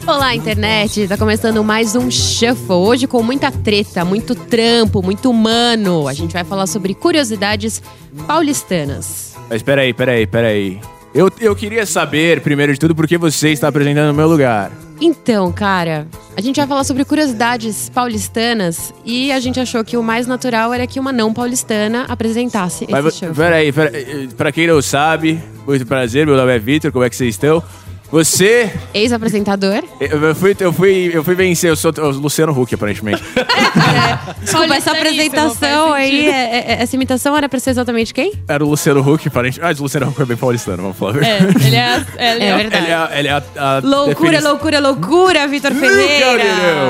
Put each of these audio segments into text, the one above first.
Olá, internet! Tá começando mais um Shuffle. Hoje com muita treta, muito trampo, muito humano. A gente vai falar sobre curiosidades paulistanas. Mas peraí. Eu queria saber, primeiro de tudo, por que você está apresentando no meu lugar. Então, cara, a gente vai falar sobre curiosidades paulistanas e a gente achou que o mais natural era que uma não paulistana apresentasse esse Shuffle. Peraí, pra quem não sabe, muito prazer, meu nome é Vitor, como é que vocês estão? Você... Ex-apresentador. Eu fui vencer, eu sou o Luciano Huck, aparentemente. Desculpa, essa apresentação aí, essa imitação era pra ser exatamente quem? Era o Luciano Huck, aparentemente. O Luciano Huck é bem paulistano, vamos falar. Ele é verdade. Ele é a Loucura, Vitor Ferreira!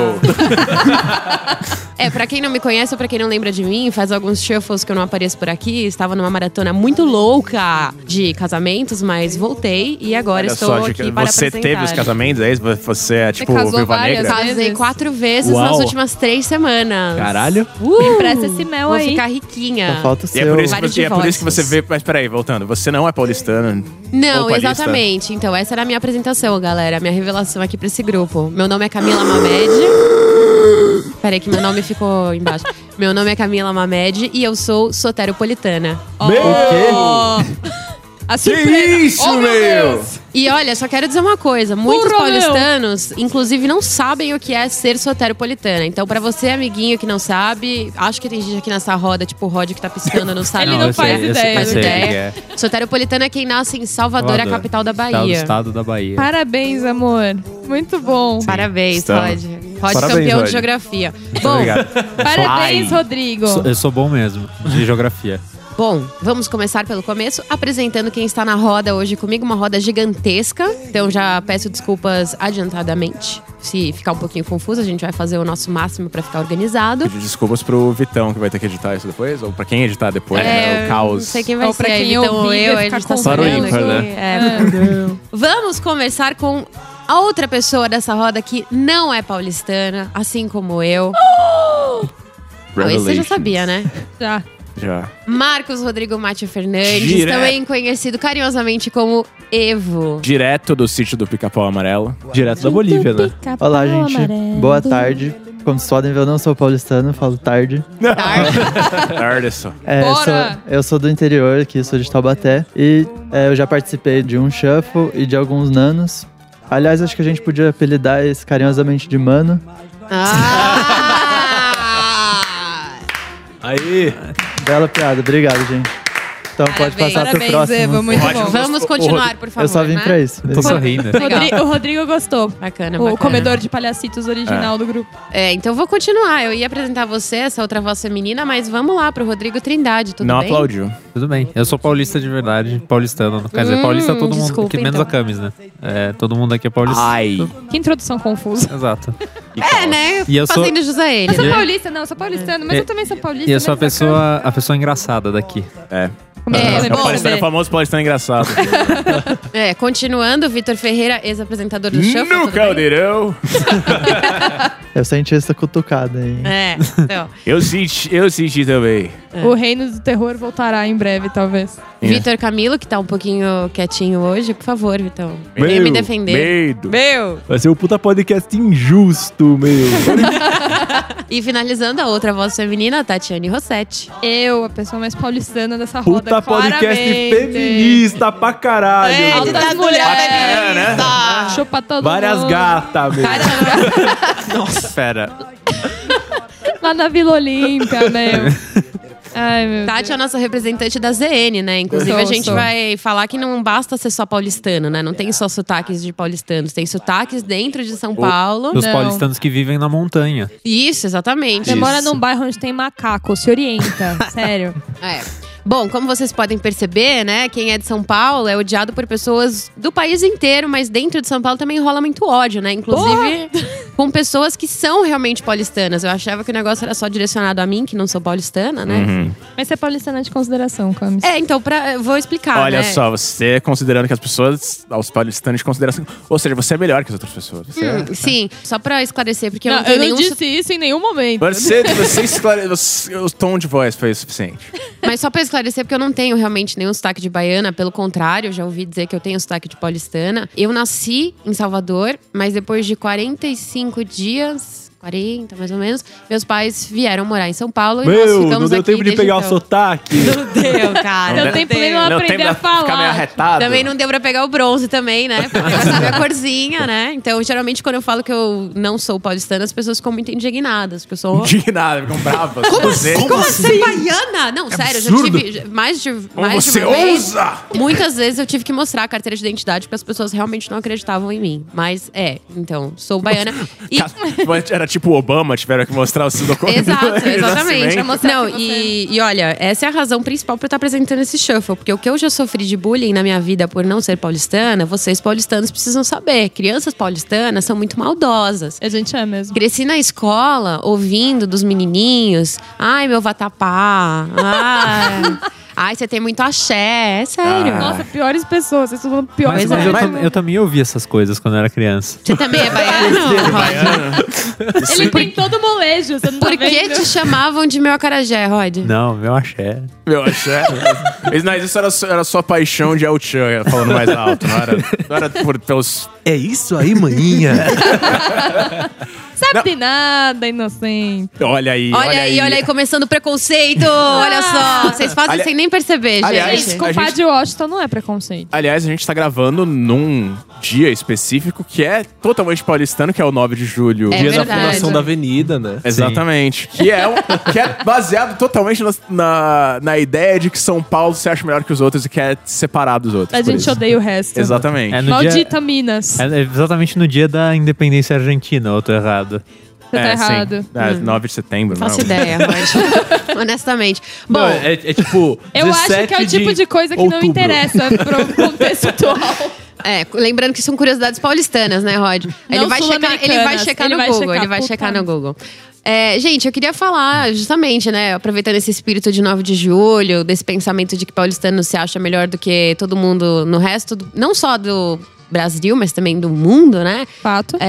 Não. Pra quem não me conhece ou pra quem não lembra de mim, faz alguns shuffles que eu não apareço por aqui. Estava numa maratona muito louca de casamentos, mas voltei e agora estou aqui para você apresentar. teve os casamentos, é isso? Você é tipo Viúva Negra? Casei 4 vezes nas últimas 3 semanas. Caralho. Me empresta esse mel aí. Vou ficar riquinha. Só falta o seu. E é por isso que você vê... Mas peraí, voltando. Você não é paulistano? Não, exatamente. Então, essa era a minha apresentação, galera. A minha revelação aqui pra esse grupo. Meu nome é Camila Mamed. Peraí que meu nome ficou embaixo. Meu nome é Camila Mamed e eu sou soteropolitana. O quê? A Que surpresa. isso, meu! E olha, só quero dizer uma coisa. Muitos paulistanos, inclusive, não sabem o que é ser soteropolitana. Então, pra você, amiguinho, que não sabe... Acho que tem gente aqui nessa roda, tipo o Rod, que tá piscando, não sabe. Ele não faz ideia. Soteropolitana é quem nasce em Salvador, a capital da Bahia. Estado da Bahia. Parabéns, amor. Muito bom. Parabéns, Estamos. Rod, Parabéns, campeão Rod. de geografia. Bom, Obrigado. Parabéns, Rodrigo. Eu sou bom mesmo, de geografia. Bom, vamos começar pelo começo, apresentando quem está na roda hoje comigo, uma roda gigantesca. Então já peço desculpas adiantadamente. Se ficar um pouquinho confuso, a gente vai fazer o nosso máximo pra ficar organizado. Pedir desculpas pro Vitão, que vai ter que editar isso depois, ou pra quem editar depois, né? O caos. Não sei quem vai Ou ser, pra quem então ouvir, eu, vai a ficar gente tá confuso. sabendo Ímpar, aqui. Vamos começar com a outra pessoa dessa roda que não é paulistana, assim como eu. Esse você já sabia, né? Já. Marcos Rodrigo Mátio Fernandes, Direto. também conhecido carinhosamente como Evo. Direto do sítio do Pica-Pau Amarelo. Direto da Bolívia, né? Olá, gente. Boa tarde. Como vocês podem ver, eu não sou paulistano, falo tarde. Tarde só. Bora! Eu sou do interior aqui, sou de Taubaté. E eu já participei de um shuffle e de alguns nanos. Aliás, acho que a gente podia apelidar esse carinhosamente de mano. Aí. Bela piada, obrigado, gente. Então pode Parabéns. passar pro Parabéns, próximo. Evo, muito Ótimo. bom. Vamos continuar, por favor. Eu só vim né? pra isso. Tô sorrindo. Legal. O Rodrigo gostou. Bacana, O bacana. comedor de palhacitos original do grupo. Então vou continuar. Eu ia apresentar você, essa outra voz feminina, mas vamos lá pro Rodrigo Trindade, tudo Não bem? aplaudiu. Tudo bem. Eu sou paulista de verdade, paulistano. Quer dizer, paulista é todo mundo, desculpa, que menos então. a Camis, né? Todo mundo aqui é paulista. Ai. Que introdução confusa. Exato. Né? E eu sou- Fazendo jus a ele. Eu sou né? paulista, não, eu sou paulistano, mas eu também sou paulista. E eu sou a menos Camis. pessoa engraçada daqui. É. Como é que É, você É o bom, paulistano, vê? famoso paulistano engraçado. Continuando, Vitor Ferreira, ex-apresentador do Shuffle. No tudo bem? caldeirão. Eu senti essa cutucada aí. Então. Eu senti também. O reino do terror voltará em breve, talvez. Vitor Camilo, que tá um pouquinho quietinho hoje, por favor, Vitão. Venha me defender. Medo. Meu! Vai ser um puta podcast injusto, meu. E finalizando, a outra voz feminina, Tatiane Rossetti. Eu, a pessoa mais paulistana dessa roda, Puta podcast claramente. feminista pra caralho. Altas das mulheres. É, né? Chupa todo Várias mundo. gatas, meu. Nossa, pera. Lá na Vila Olímpia, meu. Ai, meu Tati é a Deus. nossa representante da ZN, né? Inclusive, a gente Sou. vai falar que não basta ser só paulistano, né? Não tem só sotaques de paulistanos. Tem sotaques dentro de São Paulo. Os Não. paulistanos que vivem na montanha. Isso, exatamente. Você mora num bairro onde tem macaco, se orienta. Sério. É. Bom, como vocês podem perceber, né? Quem é de São Paulo é odiado por pessoas do país inteiro, mas dentro de São Paulo também rola muito ódio, né? Inclusive, com pessoas que são realmente paulistanas. Eu achava que o negócio era só direcionado a mim, que não sou paulistana, né? Mas você é paulistana de consideração, Camis. Então, eu vou explicar, Olha né? só, você considerando que as pessoas, os paulistanos de consideração, ou seja, você é melhor que as outras pessoas. Sim, só pra esclarecer, porque eu Não, não tenho eu não nenhum... disse isso em nenhum momento. O tom de voz foi o suficiente. Mas só pra esclarecer, porque eu não tenho realmente nenhum sotaque de baiana. Pelo contrário, eu já ouvi dizer que eu tenho sotaque de paulistana. Eu nasci em Salvador, mas depois de 45 dias... 40, mais ou menos. Meus pais vieram morar em São Paulo e nós ficamos não deu aqui tempo de desde pegar o então. sotaque. Não deu, cara. Deu tempo nem não aprender a Ficar meio falar. arretado. Também não deu pra pegar o bronze também, né? Porque já sabe a corzinha, né? Então, geralmente, quando eu falo que eu não sou paulistana, as pessoas ficam muito indignadas. Porque eu sou... Indignado, ficam bravas. Como assim? Baiana? Não, sério, eu já tive mais de uma você vez. ousa? Muitas vezes eu tive que mostrar a carteira de identidade porque as pessoas realmente não acreditavam em mim. Mas então, sou baiana. E... Era tipo o Obama, tiveram que mostrar o seu documento. Exato, exatamente. Nascimento. Não, e olha, essa é a razão principal pra eu estar apresentando esse shuffle. Porque o que eu já sofri de bullying na minha vida por não ser paulistana, vocês paulistanos precisam saber. Crianças paulistanas são muito maldosas. A gente é mesmo. Cresci na escola ouvindo dos menininhos. Ai, meu vatapá. Ai, você tem muito axé. É sério. Nossa, piores pessoas. Vocês estão falando piores. Mas eu também ouvi essas coisas quando eu era criança. Você também é baiano? Ele tem todo molejo, você não tá Por que vendo? te chamavam de meu acarajé, Rod? Não, meu axé. Meu axé. Mas isso era sua paixão de El Chan, falando mais alto. Não era pelos... É isso aí, maninha. Sabe de nada, inocente. Olha aí, Olha aí, começando o preconceito. Olha só. Vocês fazem sem nem perceber, Aliás, gente. Compadre Washington não é preconceito. Aliás, a gente tá gravando num dia específico que é totalmente paulistano, que é o 9 de julho. É Dia da verdade. fundação da avenida, né? Exatamente. Que é baseado totalmente na ideia de que São Paulo se acha melhor que os outros e quer separar dos outros. A por gente isso. odeia o resto. Exatamente. É no Maldita Minas. É exatamente no dia da independência argentina, ou tô errado? Você tá errado. Sim. 9 de setembro. Não faço não. ideia, Rod. Honestamente. Bom, Não, é tipo. Eu acho que é o tipo de coisa que não interessa pro contexto atual. lembrando que são curiosidades paulistanas, né, Rod? Ele Não vai checar no Google. Ele vai checar no Google. Gente, eu queria falar justamente, né, aproveitando esse espírito de 9 de julho, desse pensamento de que paulistano se acha melhor do que todo mundo no resto, não só do Brasil, mas também do mundo, né? Fato.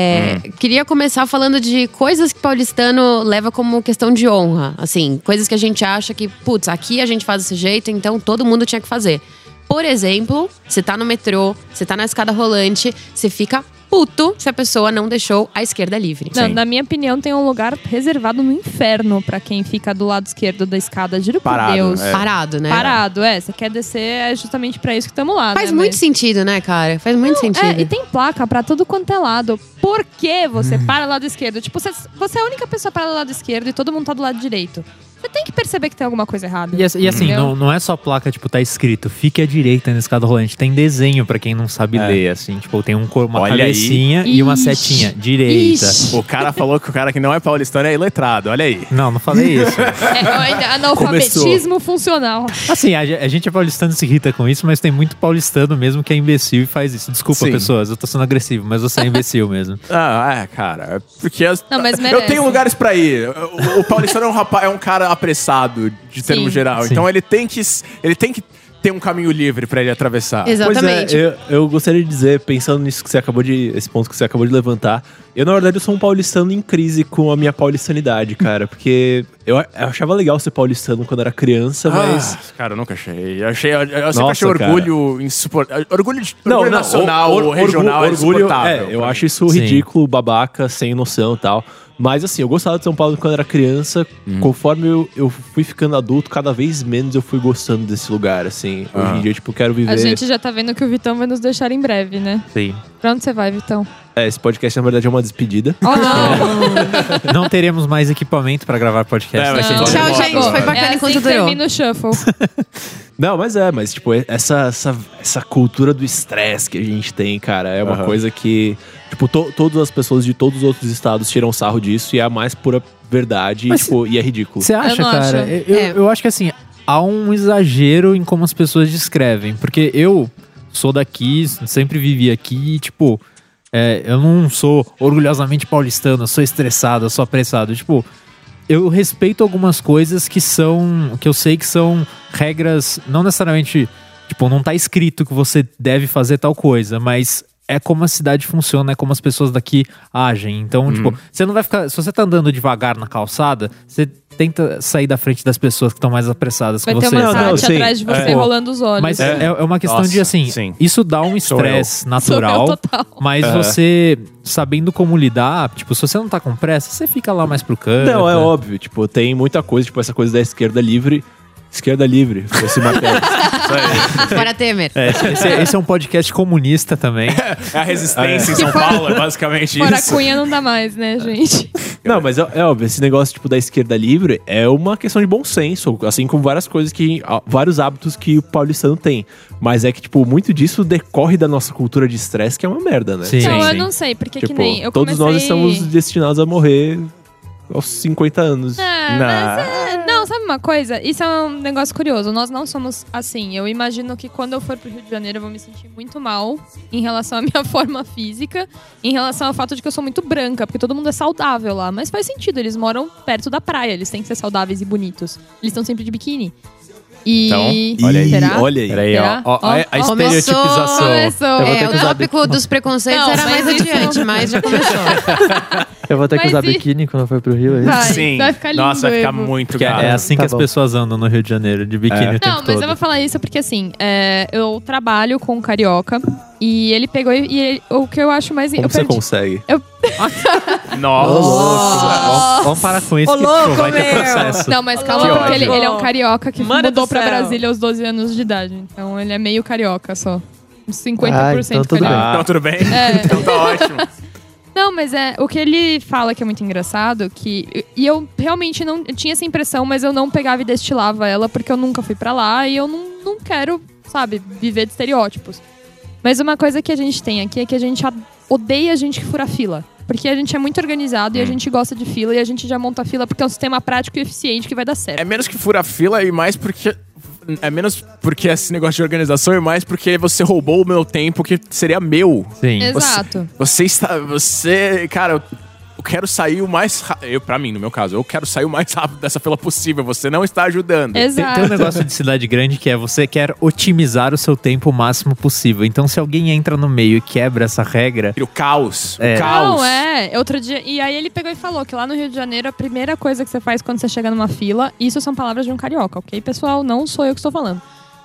Queria começar falando de coisas que paulistano leva como questão de honra. Assim, coisas que a gente acha que, putz, aqui a gente faz desse jeito, então todo mundo tinha que fazer. Por exemplo, você tá no metrô, você tá na escada rolante, você fica puto se a pessoa não deixou a esquerda livre. Não, na minha opinião, tem um lugar reservado no inferno pra quem fica do lado esquerdo da escada. Juro Parado, por Deus. Parado, né? Parado, Você quer descer, é justamente pra isso que estamos lá, Faz né? muito Mas- sentido, né, cara? Faz muito sentido. E tem placa pra tudo quanto é lado. Por que você para do lado esquerdo? Tipo, você é a única pessoa para do lado esquerdo e todo mundo tá do lado direito. Você tem que perceber que tem alguma coisa errada. E assim, Entendeu? não é só placa, tipo, tá escrito, fique à direita na escada rolante. Tem desenho pra quem não sabe ler, assim. Tipo, tem uma Olha cabecinha aí. e uma Ixi. setinha. Direita. Ixi. O cara falou que o cara que não é paulistano é iletrado, olha aí. Não falei isso. Ainda analfabetismo funcional. Assim, a gente é paulistano e se irrita com isso, mas tem muito paulistano mesmo que é imbecil e faz isso. Desculpa, Sim. pessoas, eu tô sendo agressivo, mas você é imbecil mesmo. Cara. Porque Não, mas eu merece. tenho lugares pra ir. O paulistano é um cara apressado, de termo Sim. geral. Sim. Então ele tem que ter um caminho livre pra ele atravessar. Exatamente. Pois eu gostaria de dizer, pensando nisso que você esse ponto que você acabou de levantar, na verdade, eu sou um paulistano em crise com a minha paulistanidade, cara. Porque eu achava legal ser paulistano quando era criança, mas... Cara, eu nunca achei. Eu sempre Nossa, achei orgulho insuportável. Orgulho nacional ou regional é insuportável. eu acho isso Sim. ridículo, babaca, sem noção e tal. Mas assim, eu gostava de São Paulo quando era criança. Conforme eu fui ficando adulto, cada vez menos eu fui gostando desse lugar, assim. Hoje em dia, tipo, eu quero viver... A gente já tá vendo que o Vitão vai nos deixar em breve, né? Sim. Pra onde você vai, Vitão? Esse podcast, na verdade, é uma despedida. Oh, não! Não teremos mais equipamento pra gravar podcast. Vai ser Não. embora Tchau, agora. gente. Foi bacana assim enquanto que durou. termina o shuffle. Não, mas tipo, essa cultura do estresse que a gente tem, cara, é uma coisa que, tipo, todas as pessoas de todos os outros estados tiram sarro disso e é a mais pura verdade, Mas e é ridículo. Você acha, não cara? acho. Eu acho que assim, há um exagero em como as pessoas descrevem. Porque eu sou daqui, sempre vivi aqui e, tipo, eu não sou orgulhosamente paulistano, eu sou estressado, eu sou apressado. Tipo, eu respeito algumas coisas que eu sei que são regras, não necessariamente, tipo, não tá escrito que você deve fazer tal coisa, mas é como a cidade funciona, é como as pessoas daqui agem. Então, tipo, você não vai ficar... Se você tá andando devagar na calçada, você tenta sair da frente das pessoas que estão mais apressadas que Vai ter você. uma Tati sim. atrás de você rolando os olhos. Mas é uma questão Nossa, de, assim, sim. isso dá um estresse natural, Sou eu total. mas você, sabendo como lidar, tipo, se você não tá com pressa, você fica lá mais pro canto. Não, é óbvio. Tipo, tem muita coisa, tipo, essa coisa da esquerda livre. Esquerda livre, fosse matéria. Fora Temer. Esse é um podcast comunista também. É a resistência em São Paulo, é basicamente Fora isso. Cunha não dá mais, né, gente? Não, mas é óbvio, esse negócio tipo da esquerda livre é uma questão de bom senso, assim como várias coisas vários hábitos que o paulistano tem. Mas é que, tipo, muito disso decorre da nossa cultura de estresse, que é uma merda, né? Sim. Não, eu não sei, porque Tipo, que nem eu todos comecei... nós estamos destinados a morrer aos 50 anos. Não, sabe uma coisa? Isso é um negócio curioso. Nós não somos assim. Eu imagino que quando eu for pro Rio de Janeiro eu vou me sentir muito mal em relação à minha forma física, em relação ao fato de que eu sou muito branca, porque todo mundo é saudável lá. Mas faz sentido, eles moram perto da praia, eles têm que ser saudáveis e bonitos. Eles estão sempre de biquíni. E... Então, olha aí. Será? Olha aí. Peraí, Será? ó. A estereotipização. Começou. Eu vou ter que O usar tópico biquíni. dos preconceitos Não, era mais mas isso adiante, não- mas já começou. Eu vou ter que Mas usar e- biquíni quando eu for pro Rio, é isso? Vai, Sim. vai ficar lindo. Nossa, vai ficar Evo. muito Porque gato. é assim Tá que as bom. pessoas andam no Rio de Janeiro, de biquíni o tempo Não, mas todo. eu vou falar isso porque assim, eu trabalho com um carioca e ele pegou o que eu acho mais... Como eu você perdi. consegue? Nossa. Vamos parar com isso, Ô, que tipo, louco, vai ter meu. processo. Não, mas calma, Que porque ele ótimo. é um carioca que Mano mudou do pra céu. Brasília aos 12 anos de idade. Então ele é meio carioca só. Uns 50% então tudo bem. carioca. Então, tudo bem? É. Então tá ótimo. Não, mas o que ele fala que é muito engraçado, e eu realmente não eu tinha essa impressão, mas eu não pegava e destilava ela porque eu nunca fui pra lá e eu não quero, sabe, viver de estereótipos. Mas uma coisa que a gente tem aqui é que a gente odeia a gente que fura fila. Porque a gente é muito organizado e a gente gosta de fila e a gente já monta fila porque é um sistema prático e eficiente que vai dar certo. É menos que fura fila e mais porque... É menos porque esse negócio de organização e mais porque você roubou o meu tempo que seria meu. Sim. Exato. Você, cara, eu quero sair o mais rápido. Pra mim, no meu caso, eu quero sair o mais rápido dessa fila possível. Você não está ajudando. Exato. Tem um negócio de cidade grande que é você quer otimizar o seu tempo o máximo possível. Então, se alguém entra no meio e quebra essa regra, O caos. É. O caos. Não, outro dia. E aí ele pegou e falou que lá no Rio de Janeiro a primeira coisa que você faz quando você chega numa fila, isso são palavras de um carioca, ok, pessoal? Não sou eu que estou falando.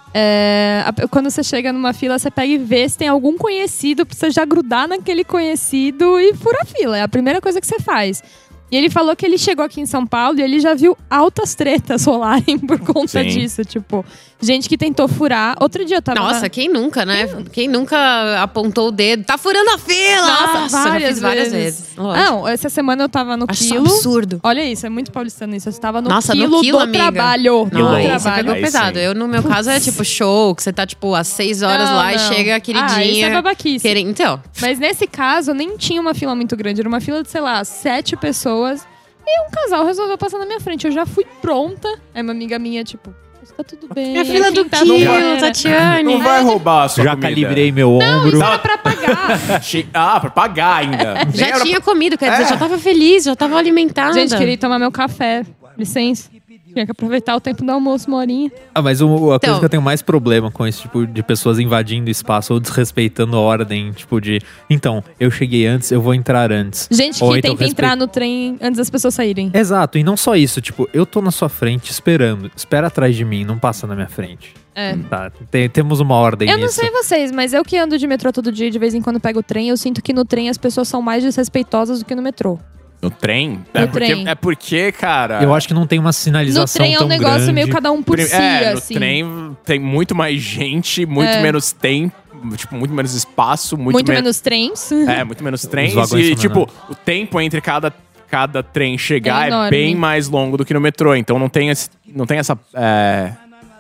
Quando você chega numa fila, você pega e vê se tem algum conhecido pra você já grudar naquele conhecido e furar a fila. É a primeira coisa que você faz. E ele falou que ele chegou aqui em São Paulo e ele já viu altas tretas rolarem por conta Sim. disso. Tipo, gente que tentou furar. Outro dia eu tava. Nossa, quem nunca, né? Quem nunca apontou o dedo? Tá furando a fila! Nossa, eu já várias fiz várias vezes. vezes. Lógico. Não, essa semana eu tava no Acho isso quilo. absurdo. Olha isso, é muito paulistano isso. Eu estava no Nossa, no quilo quilo, do amiga. trabalho. Não, do aí você trabalho. pegou Aí pesado. sim. Eu, no meu caso, é tipo show, que você tá, tipo, às 6 horas Não, lá e não. chega a queridinha. Ah, isso é babaquice. Então, Mas nesse caso, nem tinha uma fila muito grande. Era uma fila de, sei lá, 7 pessoas. E um casal resolveu passar na minha frente. Eu já fui pronta. Aí uma amiga minha, tipo, tá tudo bem. minha fila do Tá quilo, bem. Tatiane. Não vai roubar a sua já comida. calibrei meu ombro. Isso era pra pagar. Pra pagar ainda. Nem Já era tinha comido, quer dizer, já tava feliz, já tava alimentada. Gente, queria ir tomar meu café. Licença. Tinha que aproveitar o tempo do almoço, uma horinha. Ah, mas a Então- coisa que eu tenho mais problema com esse tipo de pessoas invadindo espaço ou desrespeitando a ordem, tipo de... Então, eu cheguei antes, eu vou entrar antes. Gente Ou que então tenta entrar no trem antes das pessoas saírem. Exato, e não só isso, tipo, eu tô na sua frente esperando, espera atrás de mim, não passa na minha frente. É. Tá, temos uma ordem Eu não nisso. sei vocês, mas eu que ando de metrô todo dia, de vez em quando pego o trem, eu sinto que no trem as pessoas são mais desrespeitosas do que no metrô. No trem? No trem. É porque, cara... Eu acho que não tem uma No sinalização trem é um tão negócio grande. meio cada um por si, no assim. trem tem muito mais gente, muito É. menos tempo, tipo, muito menos espaço, muito menos trens. muito menos trens. vagões E, são tipo, menores. o tempo entre cada trem chegar É é enorme. bem mais longo do que no metrô. Então não tem essa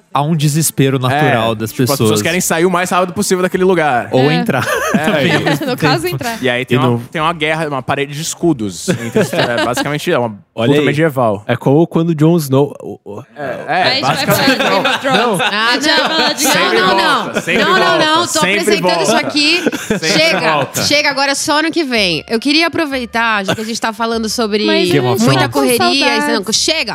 há um desespero natural das tipo, pessoas. as pessoas querem sair o mais rápido possível daquele lugar. Ou entrar. No caso, entrar. E aí tem uma guerra, uma parede de escudos. Basicamente é uma Olha luta aí. medieval. É como quando Jon Snow... Aí a gente vai falar de Game of Thrones. Ah, Sempre volta, sempre volta, não. Tô sempre apresentando volta. isso aqui. volta. Chega agora só no que vem. Eu queria aproveitar, já que a gente tá falando sobre Mas Game of muita Thrones. correria. Não, chega!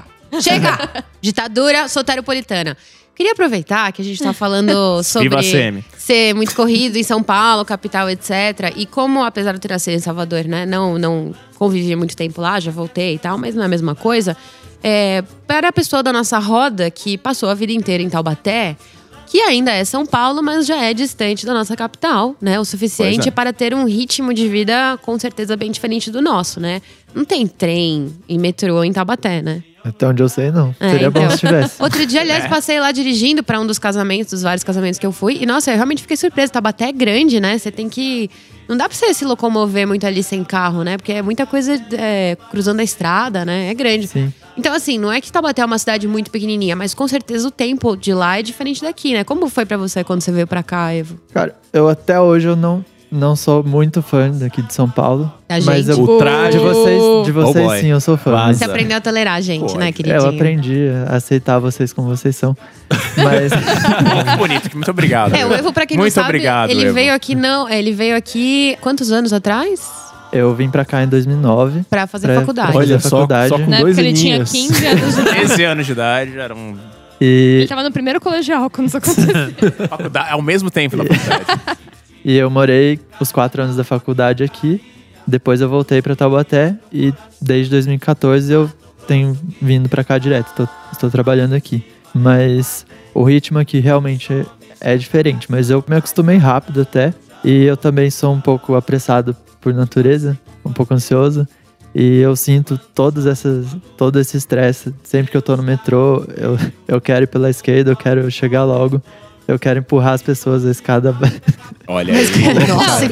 Ditadura soteropolitana. Queria aproveitar que a gente tá falando sobre Viva a CM. ser muito corrido em São Paulo, capital, etc. E como, apesar de eu ter nascido em Salvador, né, não convivi muito tempo lá, já voltei e tal, mas não é a mesma coisa. Para a pessoa da nossa roda que passou a vida inteira em Taubaté, que ainda é São Paulo, mas já é distante da nossa capital, né? O suficiente Pois é. para ter um ritmo de vida com certeza bem diferente do nosso, né? Não tem trem e metrô em Taubaté, né? Até onde eu sei, não. Seria bom se tivesse. Outro dia, aliás, passei lá dirigindo pra um dos casamentos, dos vários casamentos que eu fui. E, nossa, eu realmente fiquei surpresa. Taubaté é grande, né? Você tem que... Não dá pra você se locomover muito ali sem carro, né? Porque é muita coisa cruzando a estrada, né? É grande. Sim. Então, assim, não é que Taubaté é uma cidade muito pequenininha, mas com certeza o tempo de lá é diferente daqui, né? Como foi pra você quando você veio pra cá, Evo? Cara, eu até hoje eu não sou muito fã daqui de São Paulo. Da Mas gente. O traje... de vocês boy. sim, eu sou fã. Vaza. Mas, Você aprendeu a tolerar a gente, Pô, né, queridinho? eu aprendi a aceitar vocês como vocês são. Mas Que bonito, muito obrigado. O Evo, pra quem Muito não sabe, obrigado, ele Evo. veio aqui quantos anos atrás? eu vim pra cá em 2009. Pra fazer Pra- faculdade. pra- Olha, faculdade. só com Na 2 época ele tinha aninhos. 15 anos de idade. 13 anos de idade, era um E, Ele tava no primeiro colegial quando isso aconteceu. faculdade, ao mesmo tempo da faculdade. e eu morei os 4 anos da faculdade aqui. Depois eu voltei pra Taubaté. E desde 2014 eu tenho vindo pra cá direto. Estou trabalhando aqui. Mas o ritmo aqui realmente é diferente. Mas eu me acostumei rápido até. E eu também sou um pouco apressado por natureza. Um pouco ansioso. E eu sinto todo esse estresse. Sempre que eu tô no metrô, eu quero ir pela esquerda, eu quero chegar logo. Eu quero empurrar as pessoas a escada. Olha aí. Nossa,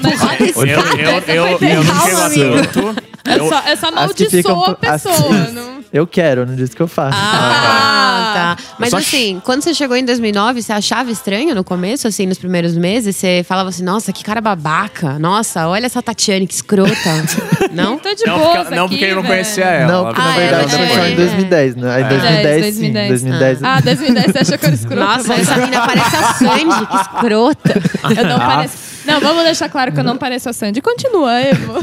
Eu não chego a tanto. É só As que ficam amaldiçoa a pessoa. assim. Não... Eu quero, não disse que eu faço. Ah, tá. Mas Só assim, quando você chegou em 2009, você achava estranho no começo, assim, nos primeiros meses? Você falava assim, nossa, que cara babaca. Nossa, olha essa Tatiane, que escrota. Não? Tô de Não, boa. não porque ele não conhecia ela. Não, porque na Ah, verdade ela começou em é. 2010, né? Aí 2010, sim. 2010. Ah, 2010 você achou que eu era escrota? Nossa, essa menina parece a Sandy, que escrota. Eu não pareço. Não, vamos deixar claro que eu não pareço a Sandy. Continua, Evo.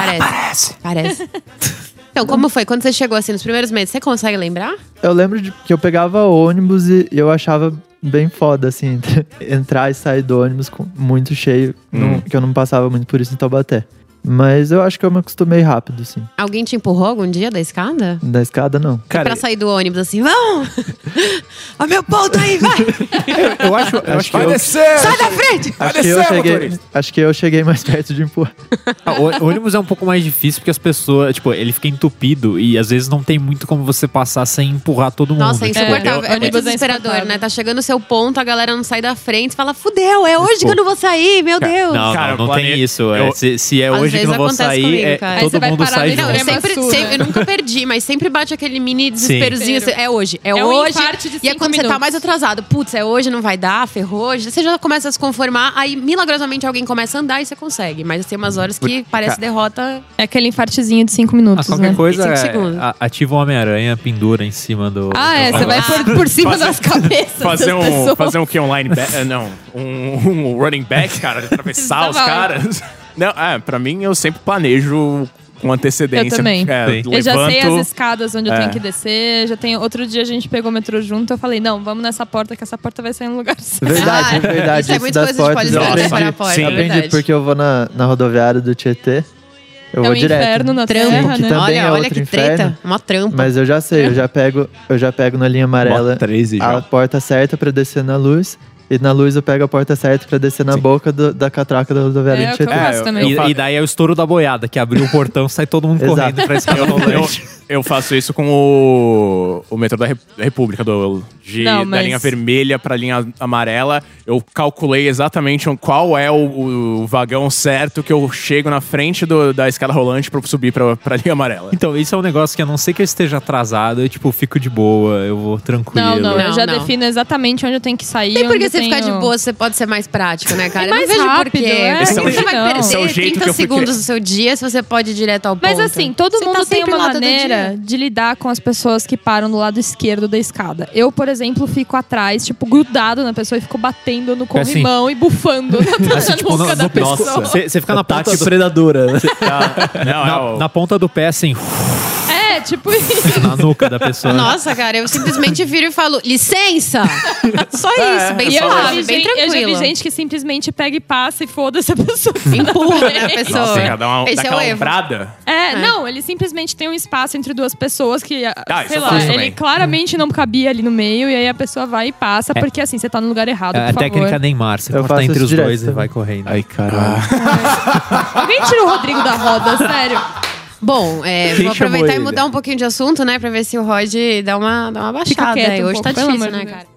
Parece. Então, como foi? Quando você chegou assim nos primeiros meses, você consegue lembrar? Eu lembro que eu pegava ônibus e eu achava bem foda, assim, entrar e sair do ônibus muito cheio, que eu não passava muito por isso em Taubaté. Mas eu acho que eu me acostumei rápido, assim. Alguém te empurrou algum dia da escada? Da escada, não. Cara, Pra sair do ônibus assim, vamos! Ó meu ponto aí, vai! eu acho que Vai eu... descer! Sai da frente! Acho que eu cheguei mais perto de empurrar. O ônibus é um pouco mais difícil porque as pessoas, tipo, ele fica entupido e às vezes não tem muito como você passar sem empurrar todo mundo. Nossa, é Tipo, insuportável. É muito ônibus é desesperador, insuportável. né? Tá chegando o seu ponto, a galera não sai da frente. Você fala, fudeu, é hoje que eu não vou sair, meu Deus. Não, Cara, não o tem planeta- isso. eu- Se é Às hoje que vezes não vou acontece sair, comigo, cara. Aí você todo vai mundo parar sai ali Não, no junto. eu Extrema sempre, sul, né? eu nunca perdi, mas sempre bate aquele mini desesperozinho. Sim. É hoje, é um hoje. infarte de E é 5 quando você tá minutos. mais atrasado. Putz, é hoje, não vai dar, ferrou. Você já começa a se conformar, aí milagrosamente alguém começa a andar e você consegue. Mas tem umas horas que parece derrota. É aquele infartezinho de 5 Ah, minutos, qualquer né? coisa, 5 segundos. ativa o Homem-Aranha, pendura em cima do... Ah, é, do você vai por cima das cabeças Fazer das pessoas. fazer um que online back, não, um running back, cara, de atravessar os Tá bom. caras. Não, pra mim eu sempre planejo com antecedência. Eu também. Sim. Eu já sei levanto- as escadas onde eu tenho que descer. Já tenho. Outro dia a gente pegou o metrô junto. Eu falei, não, vamos nessa porta, que essa porta vai sair no lugar certo. Verdade, Ah, verdade. isso é muito das coisa de portas eu paulistano, aprendi. para a porta, Sim. é Aprendi verdade. porque eu vou na rodoviária do Tietê. Eu É vou um direto. inferno na Trampo, terra, que né? também é olha outro que inferno. treta. Uma trampa. Mas eu já sei, eu já pego na linha amarela Bota 13 já. a porta certa pra descer na luz. E na luz eu pego a porta certa pra descer na boca da catraca da rodoviária É de o que eu Tietê. faço também. E daí é o estouro da boiada, que abriu o portão, sai todo mundo Exato. correndo pra escada rolante. Eu faço isso com o metrô da República, da linha vermelha pra linha amarela. Eu calculei exatamente qual é o vagão certo que eu chego na frente da escada rolante pra subir pra linha amarela. Então, isso é um negócio que a não ser que eu esteja atrasado, eu, tipo, fico de boa, eu vou tranquilo. Não, eu já defino exatamente onde eu tenho que sair. Tem porque você ficar de boa, você pode ser mais prático, né, cara? Mais eu não vejo rápido, porquê. Você vai perder 30 que segundos do seu dia se você pode ir direto ao ponto. Mas assim, todo mundo tem uma maneira dia. de lidar com as pessoas que param do lado esquerdo da escada. Eu, por exemplo, fico atrás, tipo, grudado na pessoa e fico batendo no corrimão e bufando na nuca da pessoa. Você fica na ponta predadora. Na ponta do pé, assim, tipo isso. na nuca da pessoa. Nossa, cara, eu simplesmente viro e falo, licença! Só isso, bem suave, bem tranquilo. Eu já vi gente que simplesmente pega e passa e foda-se a pessoa. Empurra, né, a pessoa. Nossa, dá Esse aquela é o ombrada. Não, ele simplesmente tem um espaço entre duas pessoas que, sei lá, ele também. Claramente não cabia ali no meio e aí a pessoa vai e passa, porque assim, você tá no lugar errado, por a favor. técnica Neymar, você corta entre os dois e vai correndo. Ai, caralho. Alguém tira o Rodrigo da roda, sério. Bom, vou aproveitar e mudar um pouquinho de assunto, né? Pra ver se o Rod dá uma baixada. Quieto, Hoje tá difícil, né, cara?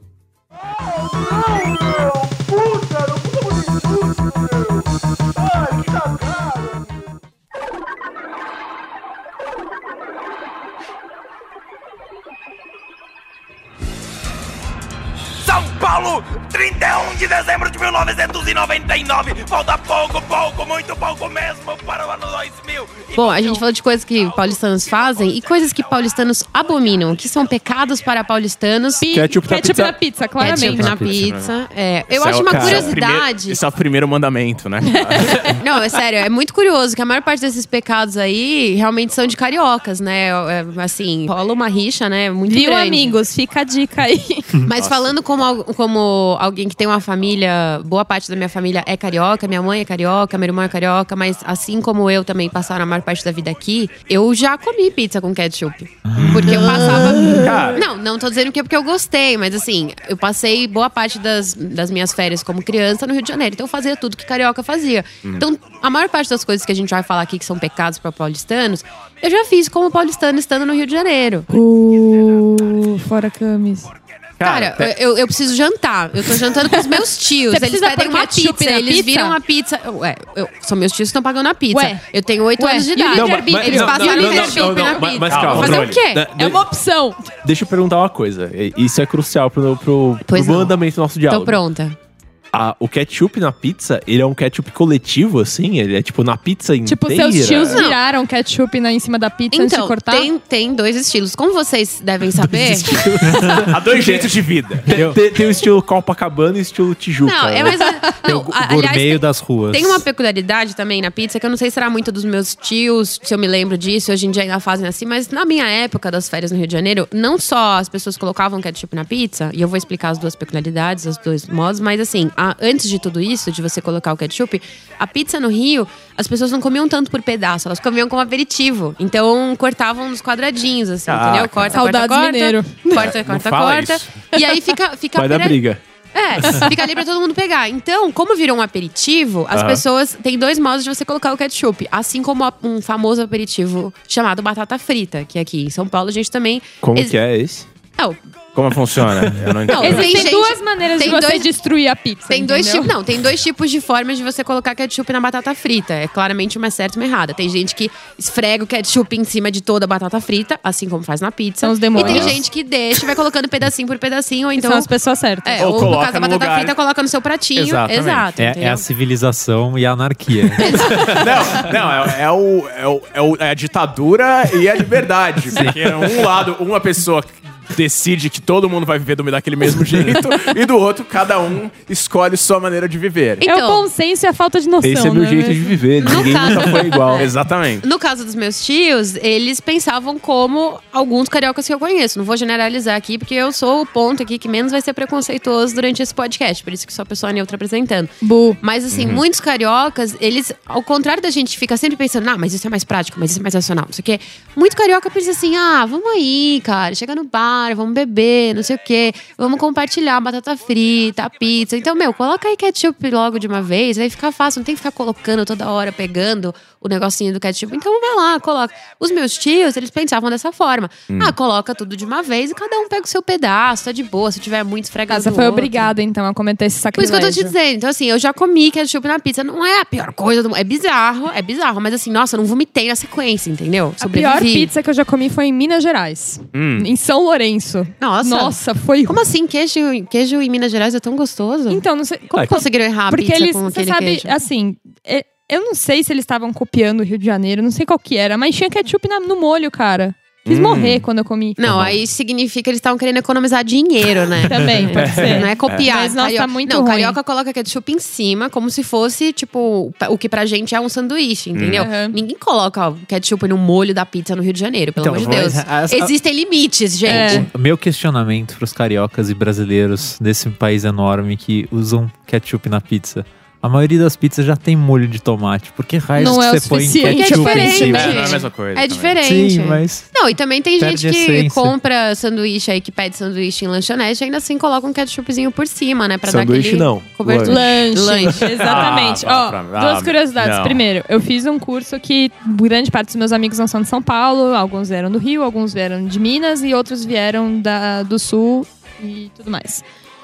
São Paulo, 31 de dezembro de 1999. Falta pouco, muito pouco mesmo para o ano 2000. Bom, a gente falou de coisas que paulistanos fazem e coisas que paulistanos abominam, que são pecados para paulistanos. Ketchup na pizza, claramente. Ketchup na pizza. Eu acho uma curiosidade. Esse é o primeiro mandamento, né? Não, é sério, é muito curioso que a maior parte desses pecados aí realmente são de cariocas, né? Assim, rola uma rixa, né? Muito Viu, grande. amigos? Fica a dica aí. Mas falando como alguém que tem uma família, boa parte da minha família é carioca, minha mãe é carioca, meu irmão é carioca, mas assim como eu também passaram a maior parte da vida aqui, eu já comi pizza com ketchup. Porque eu passava... Não tô dizendo que é porque eu gostei, mas assim, eu passei boa parte das minhas férias como criança no Rio de Janeiro, então eu fazia tudo que carioca fazia. Então, a maior parte das coisas que a gente vai falar aqui que são pecados para paulistanos, eu já fiz como paulistano estando no Rio de Janeiro. Fora camis. Cara, eu preciso jantar. Eu tô jantando com os meus tios. Eles pedem uma pizza. Eles viram a pizza. São meus tios que estão pagando a pizza. Eu tenho 8 anos de idade. Eles passam livre-arbítrio na pizza. Mas calma, fazer o quê? É uma opção. Deixa eu perguntar uma coisa. Isso é crucial pro mandamento do nosso diálogo. Tô pronta. O ketchup na pizza, ele é um ketchup coletivo, assim? Ele é tipo na pizza inteira? Tipo, seus tios viraram ketchup em cima da pizza antes de cortar? Tem dois estilos. Como vocês devem saber... Há dois jeitos de vida. Tem o estilo Copacabana e o estilo Tijuca. Gourmet das ruas. Tem uma peculiaridade também na pizza, que eu não sei se era muito dos meus tios, se eu me lembro disso, hoje em dia ainda fazem assim, mas na minha época das férias no Rio de Janeiro, não só as pessoas colocavam ketchup na pizza, e eu vou explicar as duas peculiaridades, os dois modos, mas assim... Antes de tudo isso, de você colocar o ketchup, a pizza no Rio, as pessoas não comiam tanto por pedaço, elas comiam como aperitivo. Então, cortavam nos quadradinhos, assim, entendeu? Corta. Mineiro. Corta. E aí fica Vai dar briga. Fica ali pra todo mundo pegar. Então, como virou um aperitivo, as pessoas... Tem dois modos de você colocar o ketchup. Assim como um famoso aperitivo chamado batata frita, que aqui em São Paulo a gente também... Como que é esse? Como funciona? Eu não entendo. Existem duas maneiras de você destruir a pizza. Tem dois tipos de formas de você colocar ketchup na batata frita. É claramente uma certa e uma errada. Tem gente que esfrega o ketchup em cima de toda a batata frita, assim como faz na pizza. São os demônios. E tem gente que deixa e vai colocando pedacinho por pedacinho, ou então... São as pessoas certas. Ou no caso da batata lugar. frita, coloca no seu pratinho. Exatamente. Exato. É a civilização e a anarquia. É a ditadura e a liberdade. Porque uma pessoa decide que todo mundo vai viver daquele mesmo jeito e do outro, cada um escolhe sua maneira de viver. É o bom senso e a falta de noção. Esse é meu jeito de viver. Ninguém nunca foi igual. Exatamente. No caso dos meus tios, eles pensavam como alguns cariocas que eu conheço. Não vou generalizar aqui, porque eu sou o ponto aqui que menos vai ser preconceituoso durante esse podcast. Por isso que sou a pessoa neutra apresentando. Mas assim, muitos cariocas, eles, ao contrário da gente, fica sempre pensando, mas isso é mais prático, mas isso é mais racional, não sei o quê. Muito carioca pensa assim, vamos aí, cara, chega no bar, bar, vamos beber, não sei o quê. Vamos compartilhar batata frita, pizza. Então, coloca aí ketchup logo de uma vez, aí fica fácil. Não tem que ficar colocando toda hora, pegando o negocinho do ketchup. Então, vai lá, coloca. Os meus tios, eles pensavam dessa forma. Coloca tudo de uma vez e cada um pega o seu pedaço, tá de boa. Se tiver muito, esfrega Você foi obrigada, então, a cometer esse por isso sacrilégio. que eu tô te dizendo. Então, assim, eu já comi ketchup na pizza. Não é a pior coisa do mundo. É bizarro. Mas assim, nossa, eu não vomitei na sequência, entendeu? A pior pizza que eu já comi foi em Minas Gerais. Em São Lourenço. Nossa, foi... Como assim? Queijo em Minas Gerais é tão gostoso? Então, não sei... Como conseguiram errar a Porque pizza eles, com você aquele sabe, queijo? assim... Eu não sei se eles estavam copiando o Rio de Janeiro, não sei qual que era, mas tinha ketchup no molho, cara. Quis morrer quando eu comi. Não, aí significa que eles estavam querendo economizar dinheiro, né? Também, pode ser. Não é copiar. Mas, nossa, tá muito não, ruim. carioca coloca ketchup em cima, como se fosse, tipo, o que pra gente é um sanduíche, entendeu? Ninguém coloca ketchup no molho da pizza no Rio de Janeiro, pelo amor de Deus. Existem limites, gente. O meu questionamento pros cariocas e brasileiros desse país enorme que usam ketchup na pizza. A maioria das pizzas já tem molho de tomate. Por que raios Não que é você põe Porque ketchup é em cima? diferente. Não é a mesma coisa. É também. diferente. Sim, mas... Não, e também tem Perde gente que essência. compra sanduíche aí, que pede sanduíche em lanchonete, ainda assim coloca um ketchupzinho por cima, né? Pra Sanduíche dar aquele não, cobertura. Lanche. Exatamente. Duas curiosidades. não. Primeiro, eu fiz um curso que grande parte dos meus amigos não são de São Paulo, alguns vieram do Rio, alguns vieram de Minas e outros vieram do Sul e tudo mais.